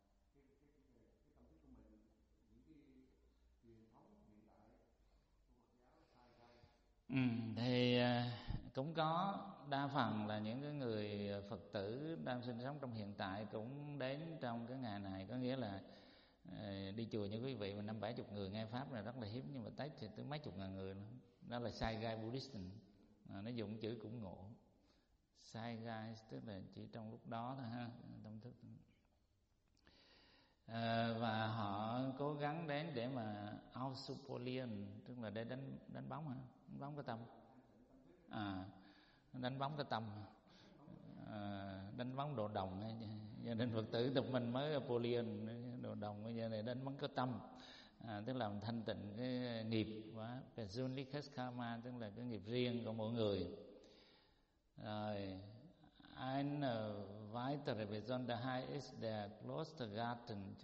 Thì cũng có, đa phần là những cái người Phật tử đang sinh sống trong hiện tại cũng đến trong cái ngày này. Có nghĩa là đi chùa như quý vị mà 50-70 người nghe pháp là rất là hiếm, nhưng mà Tết thì tới mấy chục ngàn người nữa. Đó là Saigai Buddhist. Nó dùng chữ cũng ngộ. Saigai tức là chỉ trong lúc đó thôi ha, tâm thức. Và họ cố gắng đến để mà Ausupolian, tức là để đánh bóng hả? Đánh bóng cái tâm. Đánh bóng cái tâm. Đánh bóng đồ đồng. Cho nên Phật tử tục mình mới Polian, đồ đồng bây giờ này đánh bóng cái tâm. Tức là thanh tịnh cái nghiệp của Persönliches Karma, tức là cái nghiệp riêng của mỗi người. Rồi eine weitere Besonderheit ist der Klostergarten.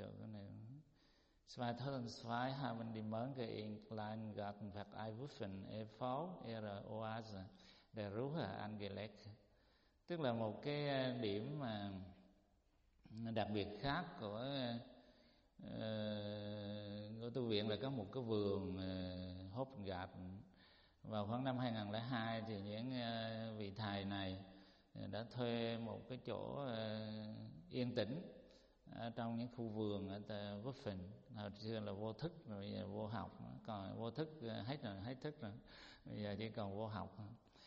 2002 haben die Mönche in Kleingarten Vereinwürfen e.V. ihre Oase der Ruhe angelegt. Tức là một cái điểm mà đặc biệt khác của tu viện là có một cái vườn Hofgarten. Vào khoảng năm 2002 thì những vị thầy này đã thuê một cái chỗ yên tĩnh trong những khu vườn ở Wuffen. Hồi xưa là vô thức, rồi bây giờ vô học, còn vô thức hết thức rồi, bây giờ chỉ còn vô học.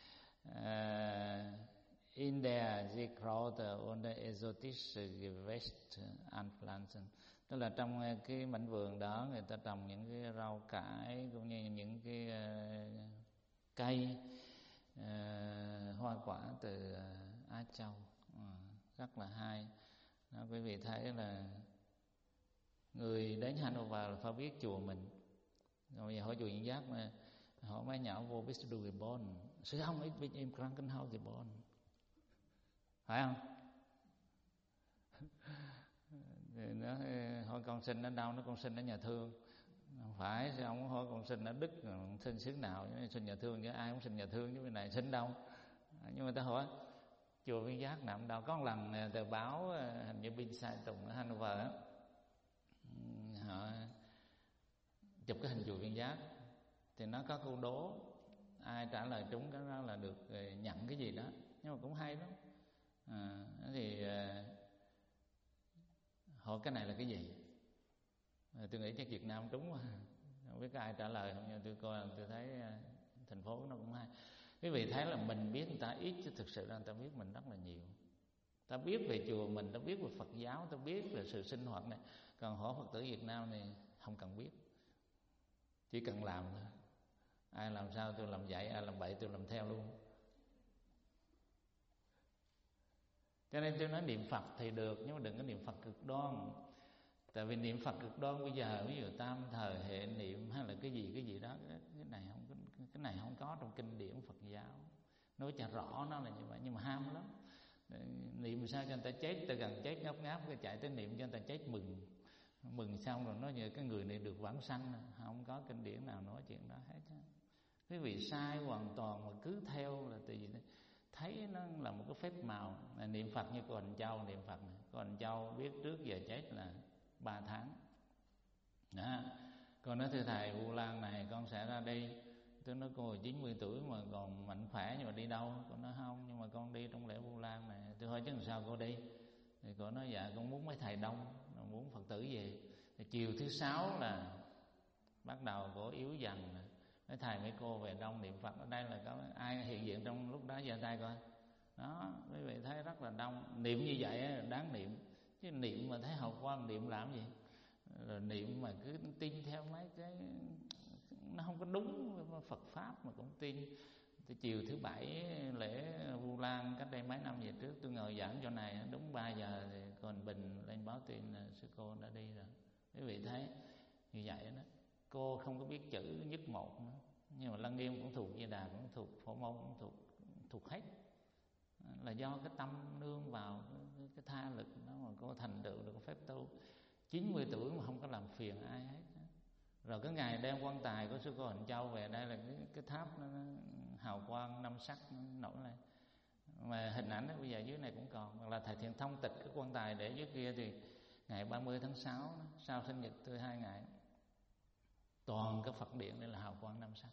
In der sie Kräuter und exotische Gewächse anpflanzen. Tức là trong cái mảnh vườn đó người ta trồng những cái rau cải cũng như những cái cây hoa quả từ Á Châu. Rất là hay. Đó, quý vị thấy là người đến Hanover là phải biết chùa mình. Rồi bây giờ hỏi chùa Diễn Giác mà hỏi mấy nhỏ vô biết du geboren. Sư không ít biết im Krankenhaus geboren. Phải không? Thì nó hỏi con sinh ở đâu, nó con sinh ở nhà thương. Không phải, sao ông hỏi con sinh ở Đức, sinh xứ nào, sinh nhà thương chứ ai cũng sinh nhà thương chứ bên này sinh đâu. Nhưng mà ta hỏi chùa Viên Giác nằm đâu. Có một lần tờ báo hình như Bin Sai Tùng ở Hanover á, họ chụp cái hình chùa Viên Giác thì nó có câu đố, ai trả lời trúng cái đó là được nhận cái gì đó. Nhưng mà cũng hay lắm. Thì hỏi cái này là cái gì? Tôi nghĩ chắc Việt Nam trúng quá, không biết có ai trả lời không. Nhưng tôi coi tôi thấy thành phố nó cũng hay. Quý vị thấy là mình biết người ta ít chứ thực sự là người ta biết mình rất là nhiều. Ta biết về chùa mình, ta biết về Phật giáo, ta biết về sự sinh hoạt này. Còn hỏi Phật tử Việt Nam này không cần biết, chỉ cần làm thôi. Ai làm sao tôi làm vậy, ai làm bậy tôi làm theo luôn. Cho nên tôi nói niệm Phật thì được, nhưng mà đừng có niệm Phật cực đoan. Tại vì niệm Phật cực đoan bây giờ, ví dụ tam thời hệ niệm hay là cái gì đó, cái này không có trong kinh điển Phật giáo. Nói cho rõ nó là như vậy, nhưng mà ham lắm. Niệm sao cho người ta chết, ta gần chết ngáp ngáp cái chạy tới niệm cho người ta chết mừng xong rồi nói như cái người này được vãng sanh. Không có kinh điển nào nói chuyện đó hết. Quý vị sai hoàn toàn mà cứ theo là tại vì thấy nó là một cái phép màu. Niệm Phật như cô Hành Châu niệm Phật này. Cô Hành Châu biết trước giờ chết là 3 tháng đó. Con nói thưa thầy, Vu Lan này con sẽ ra đi. Tôi nói cô 90 tuổi mà còn mạnh khỏe, nhưng mà đi đâu? Con nói không, nhưng mà con đi trong lễ Vu Lan này. Tôi hỏi chứ làm sao cô đi? Thì cô nói dạ con muốn mấy thầy đông, muốn Phật tử về. Thì chiều thứ 6 là bắt đầu cổ yếu dần. Mấy thầy mấy cô về đông niệm Phật. Ở đây là có ai hiện diện trong lúc đó giơ tay coi. Đó, quý vị thấy rất là đông. Niệm như vậy là đáng niệm. Chứ niệm mà thấy hào quang niệm làm gì? Rồi niệm mà cứ tin theo mấy cái nó không có đúng với Phật Pháp mà cũng tin. Thì chiều thứ 7 lễ Vu Lan cách đây mấy năm về trước, tôi ngồi giảng chỗ này, đúng 3 giờ thì còn Bình lên báo tin là sư cô đã đi rồi. Quý vị thấy như vậy đó. Cô không có biết chữ nhất một nữa. Nhưng mà Lăng Nghiêm cũng thuộc, Di Đà cũng thuộc, Phổ Môn cũng thuộc hết. Là do cái tâm nương vào cái tha lực đó mà cô thành tựu được cái phép tu. 90 tuổi mà không có làm phiền ai hết. Rồi cái ngày đem quan tài của sư cô Hạnh Châu về đây là cái tháp nó hào quang 5 sắc nó nổi lên. Mà hình ảnh đó bây giờ dưới này cũng còn. Hoặc là thầy Thiện Thông tịch cái quan tài để dưới kia thì ngày 30 tháng 6 đó, sau sinh nhật tôi 2 ngày, toàn cái Phật điện đây là hào quang 5 sắc.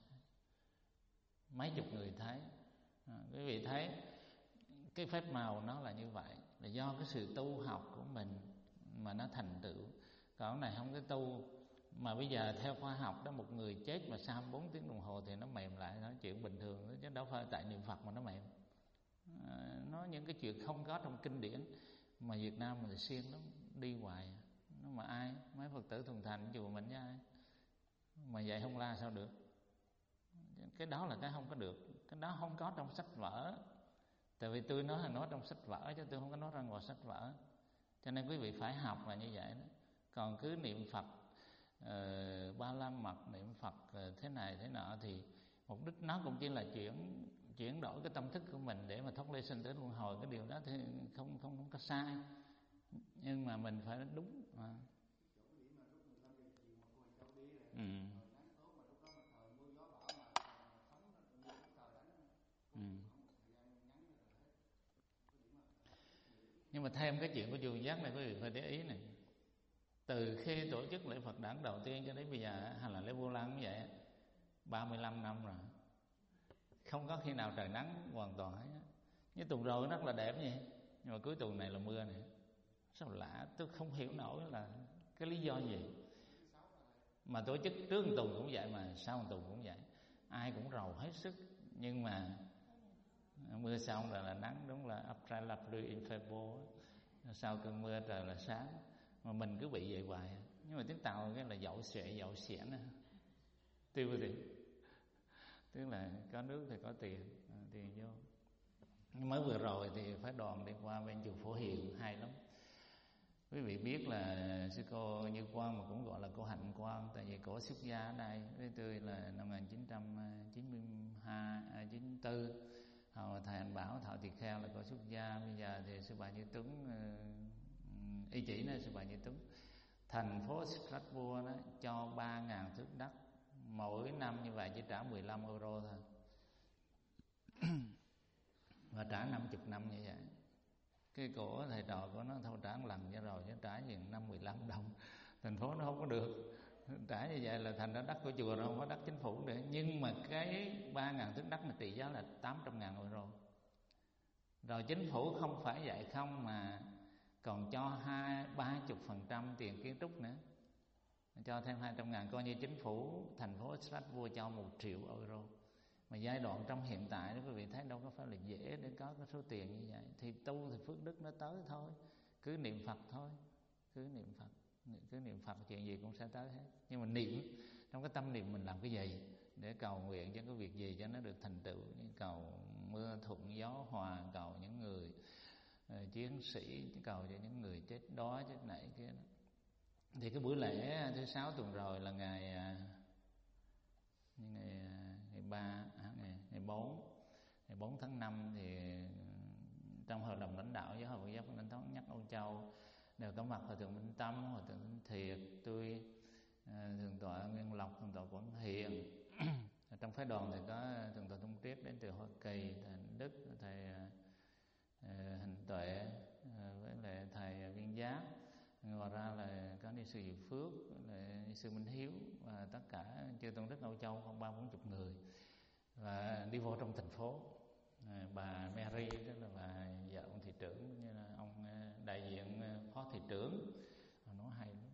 Mấy chục người thấy. Quý vị thấy cái phép màu nó là như vậy, là do cái sự tu học của mình mà nó thành tựu. Còn cái này không cái tu. Mà bây giờ theo khoa học đó, một người chết mà sau 4 tiếng đồng hồ thì nó mềm lại, nó chuyện bình thường đó, chứ đâu phải tại niệm Phật mà nó mềm. Nó những cái chuyện không có trong kinh điển mà Việt Nam mình siêng lắm, đi hoài. Nó mà ai mấy Phật tử thuần thành chùa mình với ai mà vậy không la sao được? Cái đó là cái không có được, cái đó không có trong sách vở. Tại vì tôi nói là nói trong sách vở chứ tôi không có nói ra ngoài sách vở. Cho nên quý vị phải học là như vậy đó. Còn cứ niệm Phật ba la mật, niệm Phật thế này thế nọ thì mục đích nó cũng chỉ là chuyển đổi cái tâm thức của mình để mà thoát ly sinh tử luân hồi. Cái điều đó thì không có sai, nhưng mà mình phải đúng. Nhưng mà thêm cái chuyện của chùa Giác này quý vị phải để ý này. Từ khi tổ chức lễ Phật đản đầu tiên cho đến bây giờ, hay là lễ Vu Lan cũng vậy, 35 năm rồi, không có khi nào trời nắng hoàn toàn hết. Như tuần rồi rất là đẹp vậy, nhưng mà cuối tuần này là mưa này. Sao lạ, tôi không hiểu nổi là cái lý do gì. Mà tổ chức trước một tuần cũng vậy, mà sau một tuần cũng vậy. Ai cũng rầu hết sức. Nhưng mà mưa xong rồi là nắng, đúng là après la pluie il fait beau. Sau cơn mưa trời là sáng. Mà mình cứ bị vậy hoài. Nhưng mà tiếng Tàu cái là dậu xẻn tiêu thì tức là có nước thì có tiền vô. Mới vừa rồi thì phái đoàn đi qua bên chùa Phổ Hiền hay lắm. Quý vị biết là sư cô Như Quang mà cũng gọi là cô Hạnh Quang, tại vì cổ xuất gia ở đây với tôi là năm 1994. Thầy Hành Bảo Thọ Tỳ Kheo là cổ xuất gia. Bây giờ thì sư bà Như Tuấn y chỉ nói sư bà Như Tuấn. Thành phố Strasbourg đó cho 3.000 thước đất, mỗi năm như vậy chỉ trả 15 euro thôi. trả 50 năm như vậy. Cái cổ thầy trò của nó thôi trả một lần cho rồi, chứ trả gì 5-15 đồng. Thành phố nó không có được trả như vậy, là thành ra đất của chùa rồi, không có đất chính phủ nữa. Nhưng mà cái 3.000 thước đất này trị giá là 800.000 euro. Rồi chính phủ không phải vậy không, mà còn cho 20-30% tiền kiến trúc nữa, cho thêm 200.000, coi như chính phủ thành phố Strasbourg cho 1 triệu euro. Mà giai đoạn trong hiện tại đó quý vị thấy đâu có phải là dễ để có cái số tiền như vậy. Thì tu thì phước đức nó tới thôi, cứ niệm Phật thôi, cứ niệm Phật chuyện gì cũng sẽ tới hết. Nhưng mà niệm trong cái tâm niệm mình làm cái gì để cầu nguyện cho cái việc gì cho nó được thành tựu, như cầu mưa thuận gió hòa, cầu những người chiến sĩ, cầu cho những người chết đói chết nảy kia đó. Thì cái buổi lễ thứ 6 tuần rồi là ngày 4 tháng 5 thì trong hội đồng lãnh đạo giáo hội Phật giáo Ninh Thống Nhất Âu Châu đều có mặt Hòa thượng Minh Tâm, Hòa thượng Minh Thiệt, tôi, thượng tọa Nguyên Lộc, thượng tọa Quảng Hiền. Trong phái đoàn thì có thượng tọa Thông Triết đến từ Hoa Kỳ, thầy Hành Đức, thầy Hành Tuệ, với lại thầy Viên Giác. Ngoài ra là có ni sư Diệu Phước, ni sư Minh Hiếu, và tất cả chư tôn đức Âu Châu khoảng 30-40 người. Và đi vô trong thành phố, bà Mary, tức là bà vợ ông thị trưởng, như là ông đại diện phó thị trưởng, họ nói hay lắm.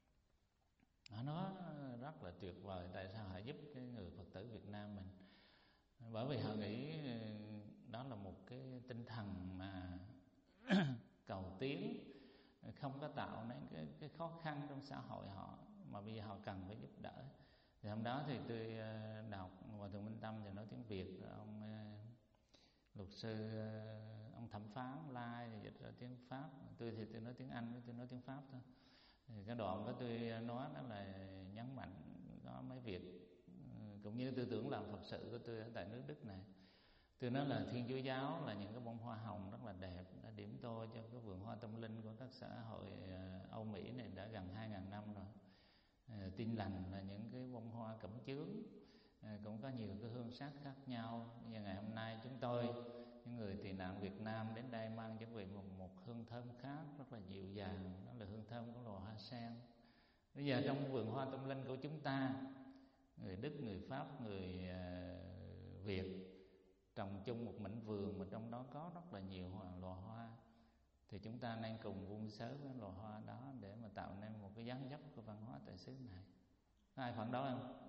Họ nói rất là tuyệt vời. Tại sao họ giúp cái người Phật tử Việt Nam mình? Bởi vì họ nghĩ đó là một cái tinh thần mà cầu tiến, không có tạo nên cái khó khăn trong xã hội họ, mà bây giờ họ cần phải giúp đỡ. Thì hôm đó thì tôi đọc Hòa thượng Minh Tâm thì nói tiếng Việt, rồi ông luật sư, ông thẩm phán Lai thì dịch ra tiếng Pháp, tôi thì tôi nói tiếng Anh, tôi nói tiếng Pháp thôi. Thì cái đoạn của tôi nói đó là nhấn mạnh có mấy việc cũng như tư tưởng làm Phật sự của tôi ở tại nước Đức này. Tôi nói là Thiên Chúa giáo là những cái bông hoa hồng rất là đẹp, đã điểm tô cho cái vườn hoa tâm linh của các xã hội Âu Mỹ này đã gần 2.000 năm rồi. Tin lành là những cái bông hoa cẩm chướng, cũng có nhiều cái hương sắc khác nhau. Như ngày hôm nay chúng tôi, những người tị nạn Việt Nam đến đây mang cho quý vị một hương thơm khác rất là dịu dàng, đó là hương thơm của lò hoa sen. Bây giờ trong vườn hoa tâm linh của chúng ta, người Đức, người Pháp, người Việt trồng chung một mảnh vườn, mà trong đó có rất là nhiều lò hoa, thì chúng ta nên cùng vun sới với lò hoa đó để mà tạo nên một cái dáng dấp của văn hóa tại xứ này. Có ai phản đối không?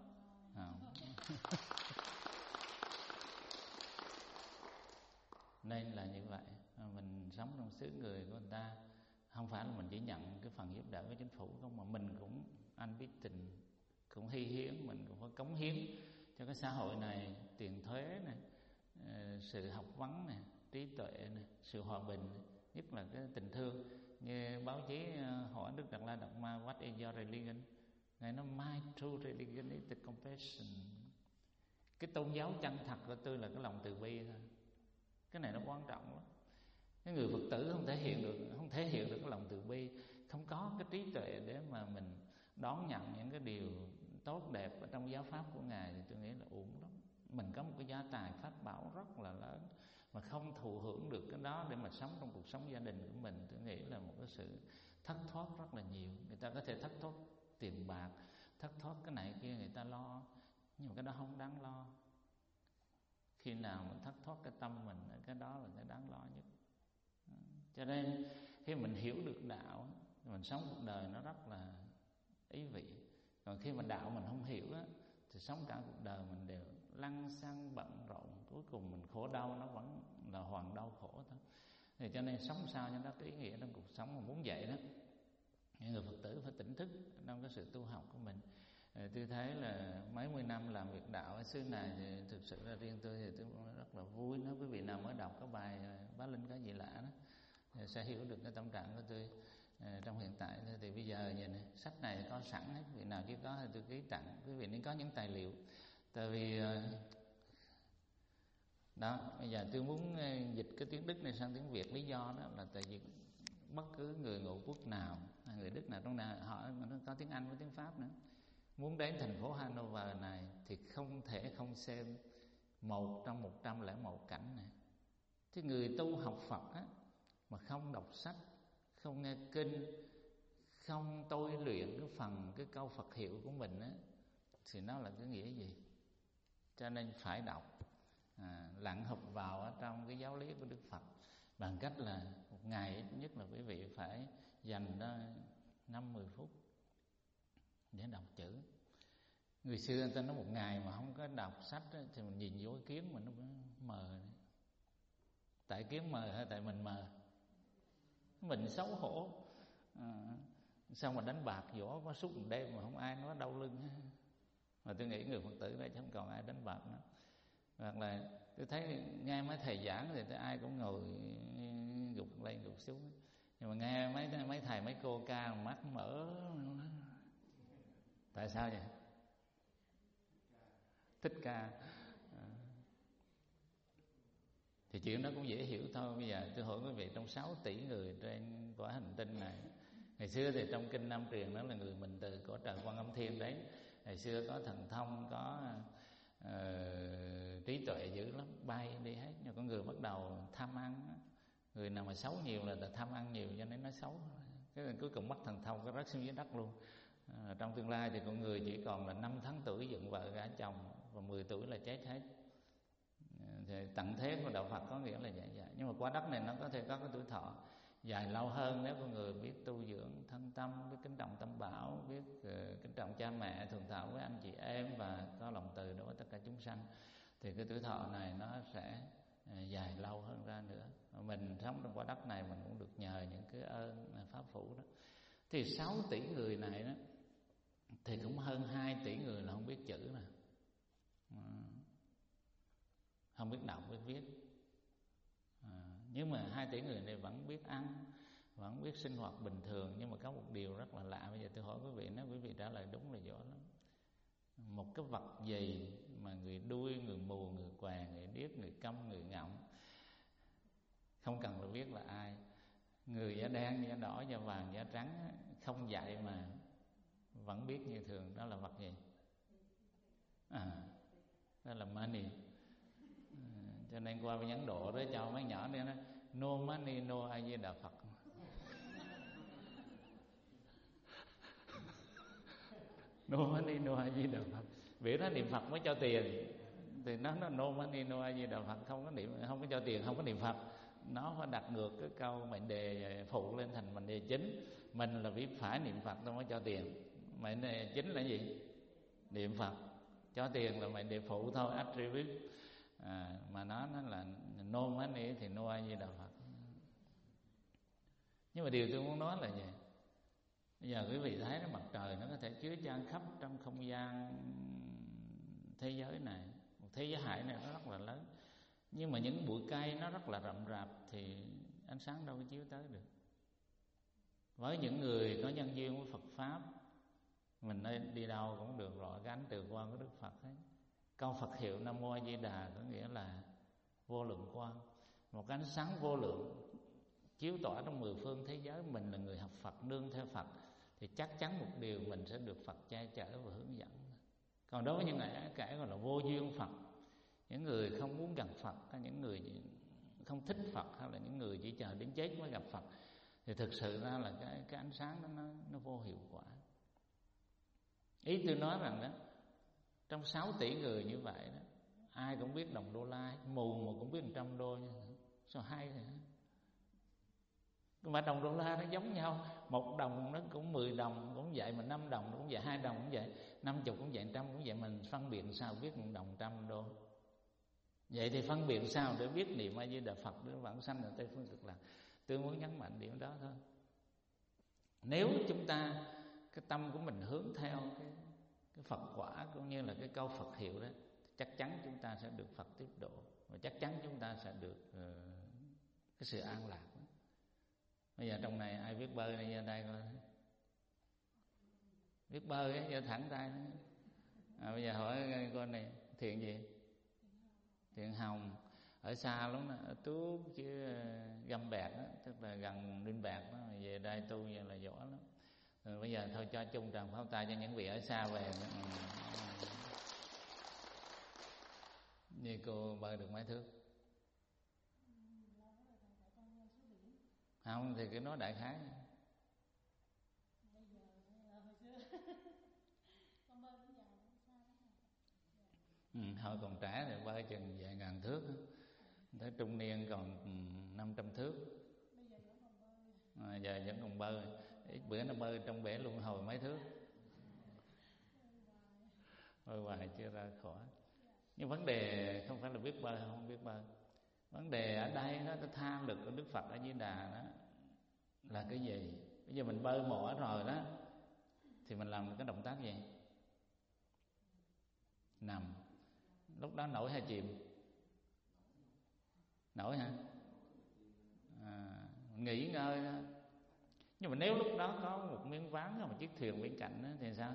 Nên là như vậy. Mình sống trong xứ người của người ta, không phải là mình chỉ nhận cái phần giúp đỡ của chính phủ không, mà mình cũng anh biết tình, cũng hy hiến, mình cũng phải cống hiến cho cái xã hội này, tiền thuế này, sự học vấn này, trí tuệ này, sự hòa bình này, nhất là cái tình thương. Như báo chí hỏi Đức Đạt Lai Đạt Ma what is your religion? Ngài nói my true religion is the compassion. Cái tôn giáo chân thật của tôi là cái lòng từ bi thôi. Cái này nó quan trọng lắm. Cái người Phật tử không thể hiện được cái lòng từ bi, không có cái trí tuệ để mà mình đón nhận những cái điều tốt đẹp ở trong giáo pháp của Ngài, thì tôi nghĩ là uổng lắm. Mình có một cái gia tài pháp bảo rất là lớn mà không thụ hưởng được cái đó để mà sống trong cuộc sống gia đình của mình, tôi nghĩ là một cái sự thất thoát rất là nhiều. Người ta có thể thất thoát tiền bạc, thất thoát cái này kia người ta lo, nhưng mà cái đó không đáng lo. Khi nào mình thất thoát cái tâm mình, cái đó là cái đáng lo nhất. Cho nên khi mình hiểu được đạo, mình sống cuộc đời nó rất là ý vị. Còn khi mà đạo mình không hiểu á, thì sống cả cuộc đời mình đều lăng xăng bận rộn, cuối cùng mình khổ đau nó vẫn là hoàn đau khổ thôi. Thì cho nên sống sao cho nó có ý nghĩa trong cuộc sống. Mà muốn vậy đó, những người Phật tử phải tỉnh thức trong cái sự tu học của mình. Tôi thấy là mấy mươi năm làm việc đạo ở xứ này thì thực sự là riêng tôi thì tôi rất là vui. Nếu quý vị nào mới đọc cái bài Bá Linh có gì lạ đó thì sẽ hiểu được cái tâm trạng của tôi trong hiện tại. Thì bây giờ nhìn này, sách này có sẵn hết, vị nào chưa có thì tôi ký tặng quý vị nên có những tài liệu. Tại vì đó, bây giờ tôi muốn dịch cái tiếng Đức này sang tiếng Việt. Lý do đó là tại vì bất cứ người ngũ quốc nào, người Đức nào trong nào họ có tiếng Anh với tiếng Pháp nữa, muốn đến thành phố Hanover này thì không thể không xem một trong 101 cảnh này. Thì người tu học Phật á, mà không đọc sách, không nghe kinh, không tôi luyện cái câu Phật hiệu của mình á, thì nó là cái nghĩa gì? Cho nên phải đọc, lặn hụp vào ở trong cái giáo lý của Đức Phật, bằng cách là một ngày ít nhất là quý vị phải dành ra 5-10 phút để đọc chữ. Người xưa người ta nói một ngày mà không có đọc sách á, thì mình nhìn vô cái kiến mình nó mờ. Tại kiến mờ hay tại mình mờ? Mình xấu hổ. Sao mà đánh bạc võ có suốt một đêm mà không ai nói đau lưng. Mà tôi nghĩ người Phật tử đây chẳng còn ai đánh bạc nữa. Hoặc là tôi thấy nghe mấy thầy giảng thì tôi ai cũng ngồi gục lên gục xuống. Nhưng mà nghe mấy thầy mấy cô ca mắt mở. Tại sao vậy? Thích ca. Thì chuyện đó cũng dễ hiểu thôi. Bây giờ tôi hỏi quý vị, trong 6 tỷ người trên quả hành tinh này, ngày xưa thì trong kinh Nam truyền đó là người mình từ cõi trời Quan Âm Thiên đấy. Ngày xưa có thần thông, có trí tuệ dữ lắm, bay đi hết. Nhưng con người bắt đầu tham ăn. Người nào mà xấu nhiều là tham ăn nhiều, cho nên nó xấu. Cái cuối cùng mất thần thông, cái rớt xuống dưới đất luôn. Trong tương lai thì con người chỉ còn là 5 tháng tuổi dựng vợ gả chồng, và 10 tuổi là chết hết. Thì tận thế của đạo Phật có nghĩa là vậy. Nhưng mà quả đất này nó có thể có cái tuổi thọ dài lâu hơn nếu con người biết tu dưỡng thân tâm, biết kính trọng tam bảo, biết kính trọng cha mẹ, thường thảo với anh chị em, và có lòng từ đối với tất cả chúng sanh. Thì cái tuổi thọ này nó sẽ dài lâu hơn ra nữa. Mình sống trong quả đất này mình cũng được nhờ những cái ơn pháp phù đó. Thì 6 tỷ người này đó, thì cũng hơn 2 tỷ người là không biết chữ nè, không biết đọc biết viết. Nhưng mà 2 tỷ người này vẫn biết ăn, vẫn biết sinh hoạt bình thường. Nhưng mà có một điều rất là lạ. Bây giờ tôi hỏi quý vị, nếu quý vị trả lời đúng là giỏi lắm. Một cái vật gì mà người đuôi, người mù, người què, người điếc, người câm, người ngọng, không cần phải biết là ai, người da đen, da đỏ, da vàng, da trắng, không dạy mà vẫn biết như thường, đó là vật gì? Đó là money. Cho nên qua bên Ấn Độ đó cho mấy nhỏ đi, nó no money no A Di Đà Phật. No money no A Di Đà Phật. Vì nó niệm Phật mới cho tiền. Thì nó no money no A Di Đà Phật, không có cho tiền, không có niệm Phật. Nó phải đặt ngược cái câu mệnh đề phụ lên thành mệnh đề chính. Mình là vì phải niệm Phật tôi mới cho tiền. Mệnh đề chính là gì? Niệm Phật. Cho tiền là mệnh đề phụ thôi, attribute. Mà nó là no money thì no A Di Đà Phật. Nhưng mà điều tôi muốn nói là gì? Bây giờ quý vị thấy mặt trời nó có thể chứa chan khắp trong không gian thế giới này, một thế giới hải này nó rất là lớn. Nhưng mà những bụi cây nó rất là rậm rạp thì ánh sáng đâu có chiếu tới được. Với những người có nhân duyên với Phật Pháp, mình nên đi đâu cũng được rồi, cái ánh từ quang của Đức Phật ấy. Câu Phật hiệu Nam Mô A Di Đà có nghĩa là vô lượng quang, một cái ánh sáng vô lượng chiếu tỏa trong 10 phương thế giới. Mình là người học Phật, nương theo Phật, thì chắc chắn một điều mình sẽ được Phật che chở và hướng dẫn. Còn đối với những người kể gọi là vô duyên Phật, những người không muốn gặp Phật, những người không thích Phật, hay là những người chỉ chờ đến chết mới gặp Phật, thì thực sự ra là cái ánh sáng đó nó vô hiệu quả. Ý tôi nói rằng đó, trong 6 tỷ người như vậy đó, ai cũng biết đồng đô la, mù mà cũng biết 100 đô nha. Sao hay vậy? Mà đồng đô la nó giống nhau, 1 đồng nó cũng 10 đồng cũng vậy, mà 5 đồng cũng vậy, 2 đồng cũng vậy, 50 cũng vậy, 100 cũng vậy. Mình phân biệt sao biết 1 đồng 100 đô? Vậy thì phân biệt sao để biết niệm A Di Đà Phật để vãng sanh ở Tây phương Cực Lạc? Tôi muốn nhấn mạnh điểm đó thôi. Nếu chúng ta cái tâm của mình hướng theo cái Phật quả cũng như là cái câu Phật hiệu đó, chắc chắn chúng ta sẽ được Phật tiếp độ, và chắc chắn chúng ta sẽ được cái sự an lạc đó. Bây giờ trong này ai biết bơi này, ra đây coi. Biết bơi á, giơ thẳng tay. Bây giờ hỏi con này Thiện gì? Thiện Hồng. Ở xa lắm đó, ở Tuốt chứ Găm Bẹt đó, tức là gần Đinh Bẹt đó. Về đây tu như là giỏi lắm. Rồi bây giờ thôi cho chung tràng pháo tay cho những vị ở xa về. Như cô bơi được mấy thước? Không thì cứ nói đại khái. Bây giờ hồi xưa con bơi cũng dài cũng xa lắm. Hồi còn trẻ thì bơi chừng vài ngàn thước, tới trung niên còn 500 thước. Bây giờ vẫn còn bơi. Giờ vẫn còn bơi. Ít bữa nó bơi trong bể luân hồi mấy thước. Bơi hoài chưa ra khỏi. Nhưng vấn đề không phải là biết bơi không biết bơi. Vấn đề ở đây nó tha lực của Đức Phật A Di Đà đó là cái gì? Bây giờ mình bơi mỏi rồi đó thì mình làm cái động tác gì? Nằm. Lúc đó nổi hay chìm? Nổi hả? Nghỉ ngơi đó. Nhưng mà nếu lúc đó có một miếng ván hay một chiếc thuyền bên cạnh đó, thì sao?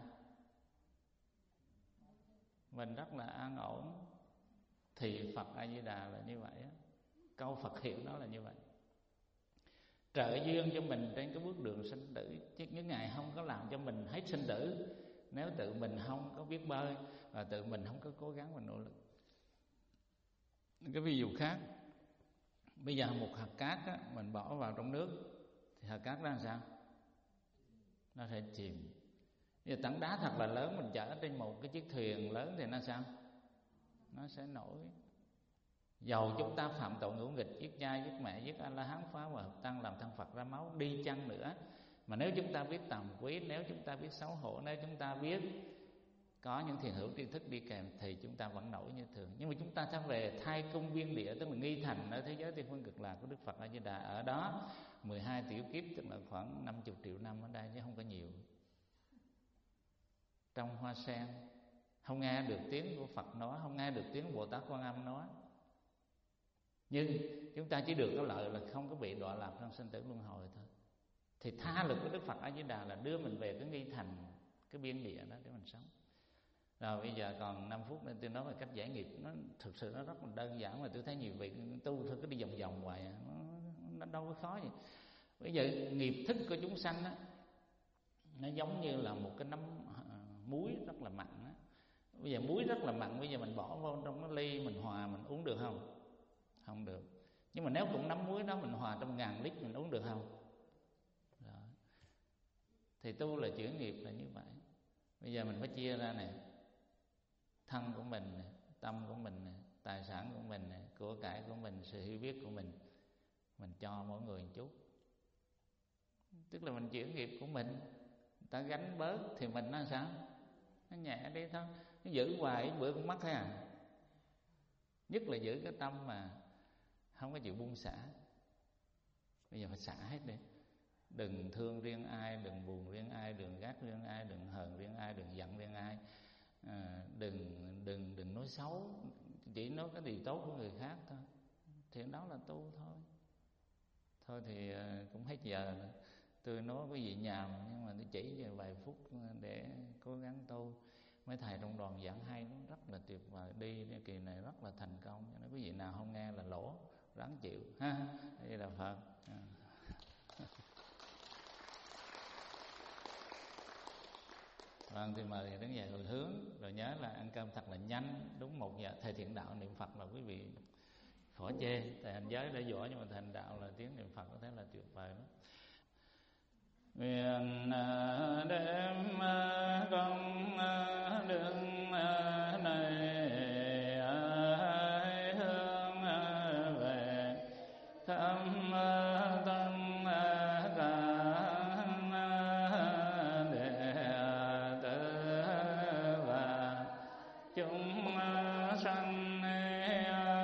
Mình rất là an ổn. Thì Phật A Di Đà là như vậy đó. Câu Phật hiệu đó là như vậy. Trợ duyên cho mình trên cái bước đường sinh tử, chứ những ngày không có làm cho mình hết sinh tử nếu tự mình không có biết bơi và tự mình không có cố gắng và nỗ lực. Cái ví dụ khác, bây giờ một hạt cát á, mình bỏ vào trong nước thì hạt cát đó làm sao? Nó sẽ chìm. Bây giờ tảng đá thật là lớn mình chở trên một cái chiếc thuyền lớn thì nó sao? Nó sẽ nổi. Dầu chúng ta phạm tội ngũ nghịch, giết cha giết mẹ, giết A La Hán, phá và hợp tăng, làm thân Phật ra máu đi chăng nữa, mà nếu chúng ta biết tầm quý, nếu chúng ta biết xấu hổ, nếu chúng ta biết có những thiền hữu tri thức đi kèm thì chúng ta vẫn nổi như thường. Nhưng mà chúng ta sẽ về thai cung viên địa, tức là nghi thành ở thế giới Tây phương Cực Lạc của Đức Phật A Di Đà. Ở đó 12 tiểu kiếp, tức là khoảng 50 triệu năm ở đây chứ không có nhiều. Trong hoa sen không nghe được tiếng của Phật nói, không nghe được tiếng Bồ Tát Quan Âm nói, nhưng chúng ta chỉ được cái lợi là không có bị đọa lạc trong sinh tử luân hồi thôi. Thì tha lực của Đức Phật A Di Đà là đưa mình về cái nghi thành, cái biên địa đó để mình sống. Rồi bây giờ còn 5 phút nên tôi nói về cách giải nghiệp. Nó thực sự nó rất là đơn giản, mà tôi thấy nhiều vị tu thôi cứ đi vòng vòng hoài, nó đâu có khó gì. Bây giờ nghiệp thức của chúng sanh á, nó giống như là một cái nắm muối rất là mặn á. Bây giờ muối rất là mặn, bây giờ mình bỏ vô trong cái ly mình hòa mình uống được không? Không được. Nhưng mà nếu cũng nắm muối đó mình hòa trong 1000 lít mình uống được không? Rồi. Thì tu là chuyển nghiệp là như vậy. Bây giờ mình phải chia ra nè, thân của mình nè, tâm của mình nè, tài sản của mình nè, của cải của mình, sự hiểu biết của mình cho mỗi người một chút. Tức là mình chuyển nghiệp của mình, người ta gánh bớt thì mình nó sao? Nó nhẹ đi thôi. Nó giữ hoài bữa cũng mất ha. Nhất là giữ cái tâm mà không có chịu buông xả. Bây giờ phải xả hết đi. Đừng thương riêng ai, đừng buồn riêng ai, đừng gác riêng ai, đừng hờn riêng ai, đừng giận riêng ai. Đừng nói xấu, chỉ nói cái điều tốt của người khác thôi. Thì đó là tu thôi. Thôi thì cũng hết giờ rồi. Tôi nói cái gì nhàm, nhưng mà tôi chỉ về vài phút để cố gắng tu. Mấy thầy trong đoàn giảng hay, nó rất là tuyệt vời. Đi kỳ này rất là thành công. Cho nên quý vị nào không nghe là lỗ, ráng chịu ha. Đây là Phật. Vâng, thì mời đứng dậy hồi hướng. Rồi nhớ là ăn cơm thật là nhanh, đúng 1 giờ. Thầy thiện đạo niệm Phật là quý vị khỏi chê. Thầy hành giới đã giỏi, nhưng mà thầy hành đạo là tiếng niệm Phật có thể là tuyệt vời lắm. Nguyện đem công đức này hướng về thâm tâm các đệ tử và chúng sanh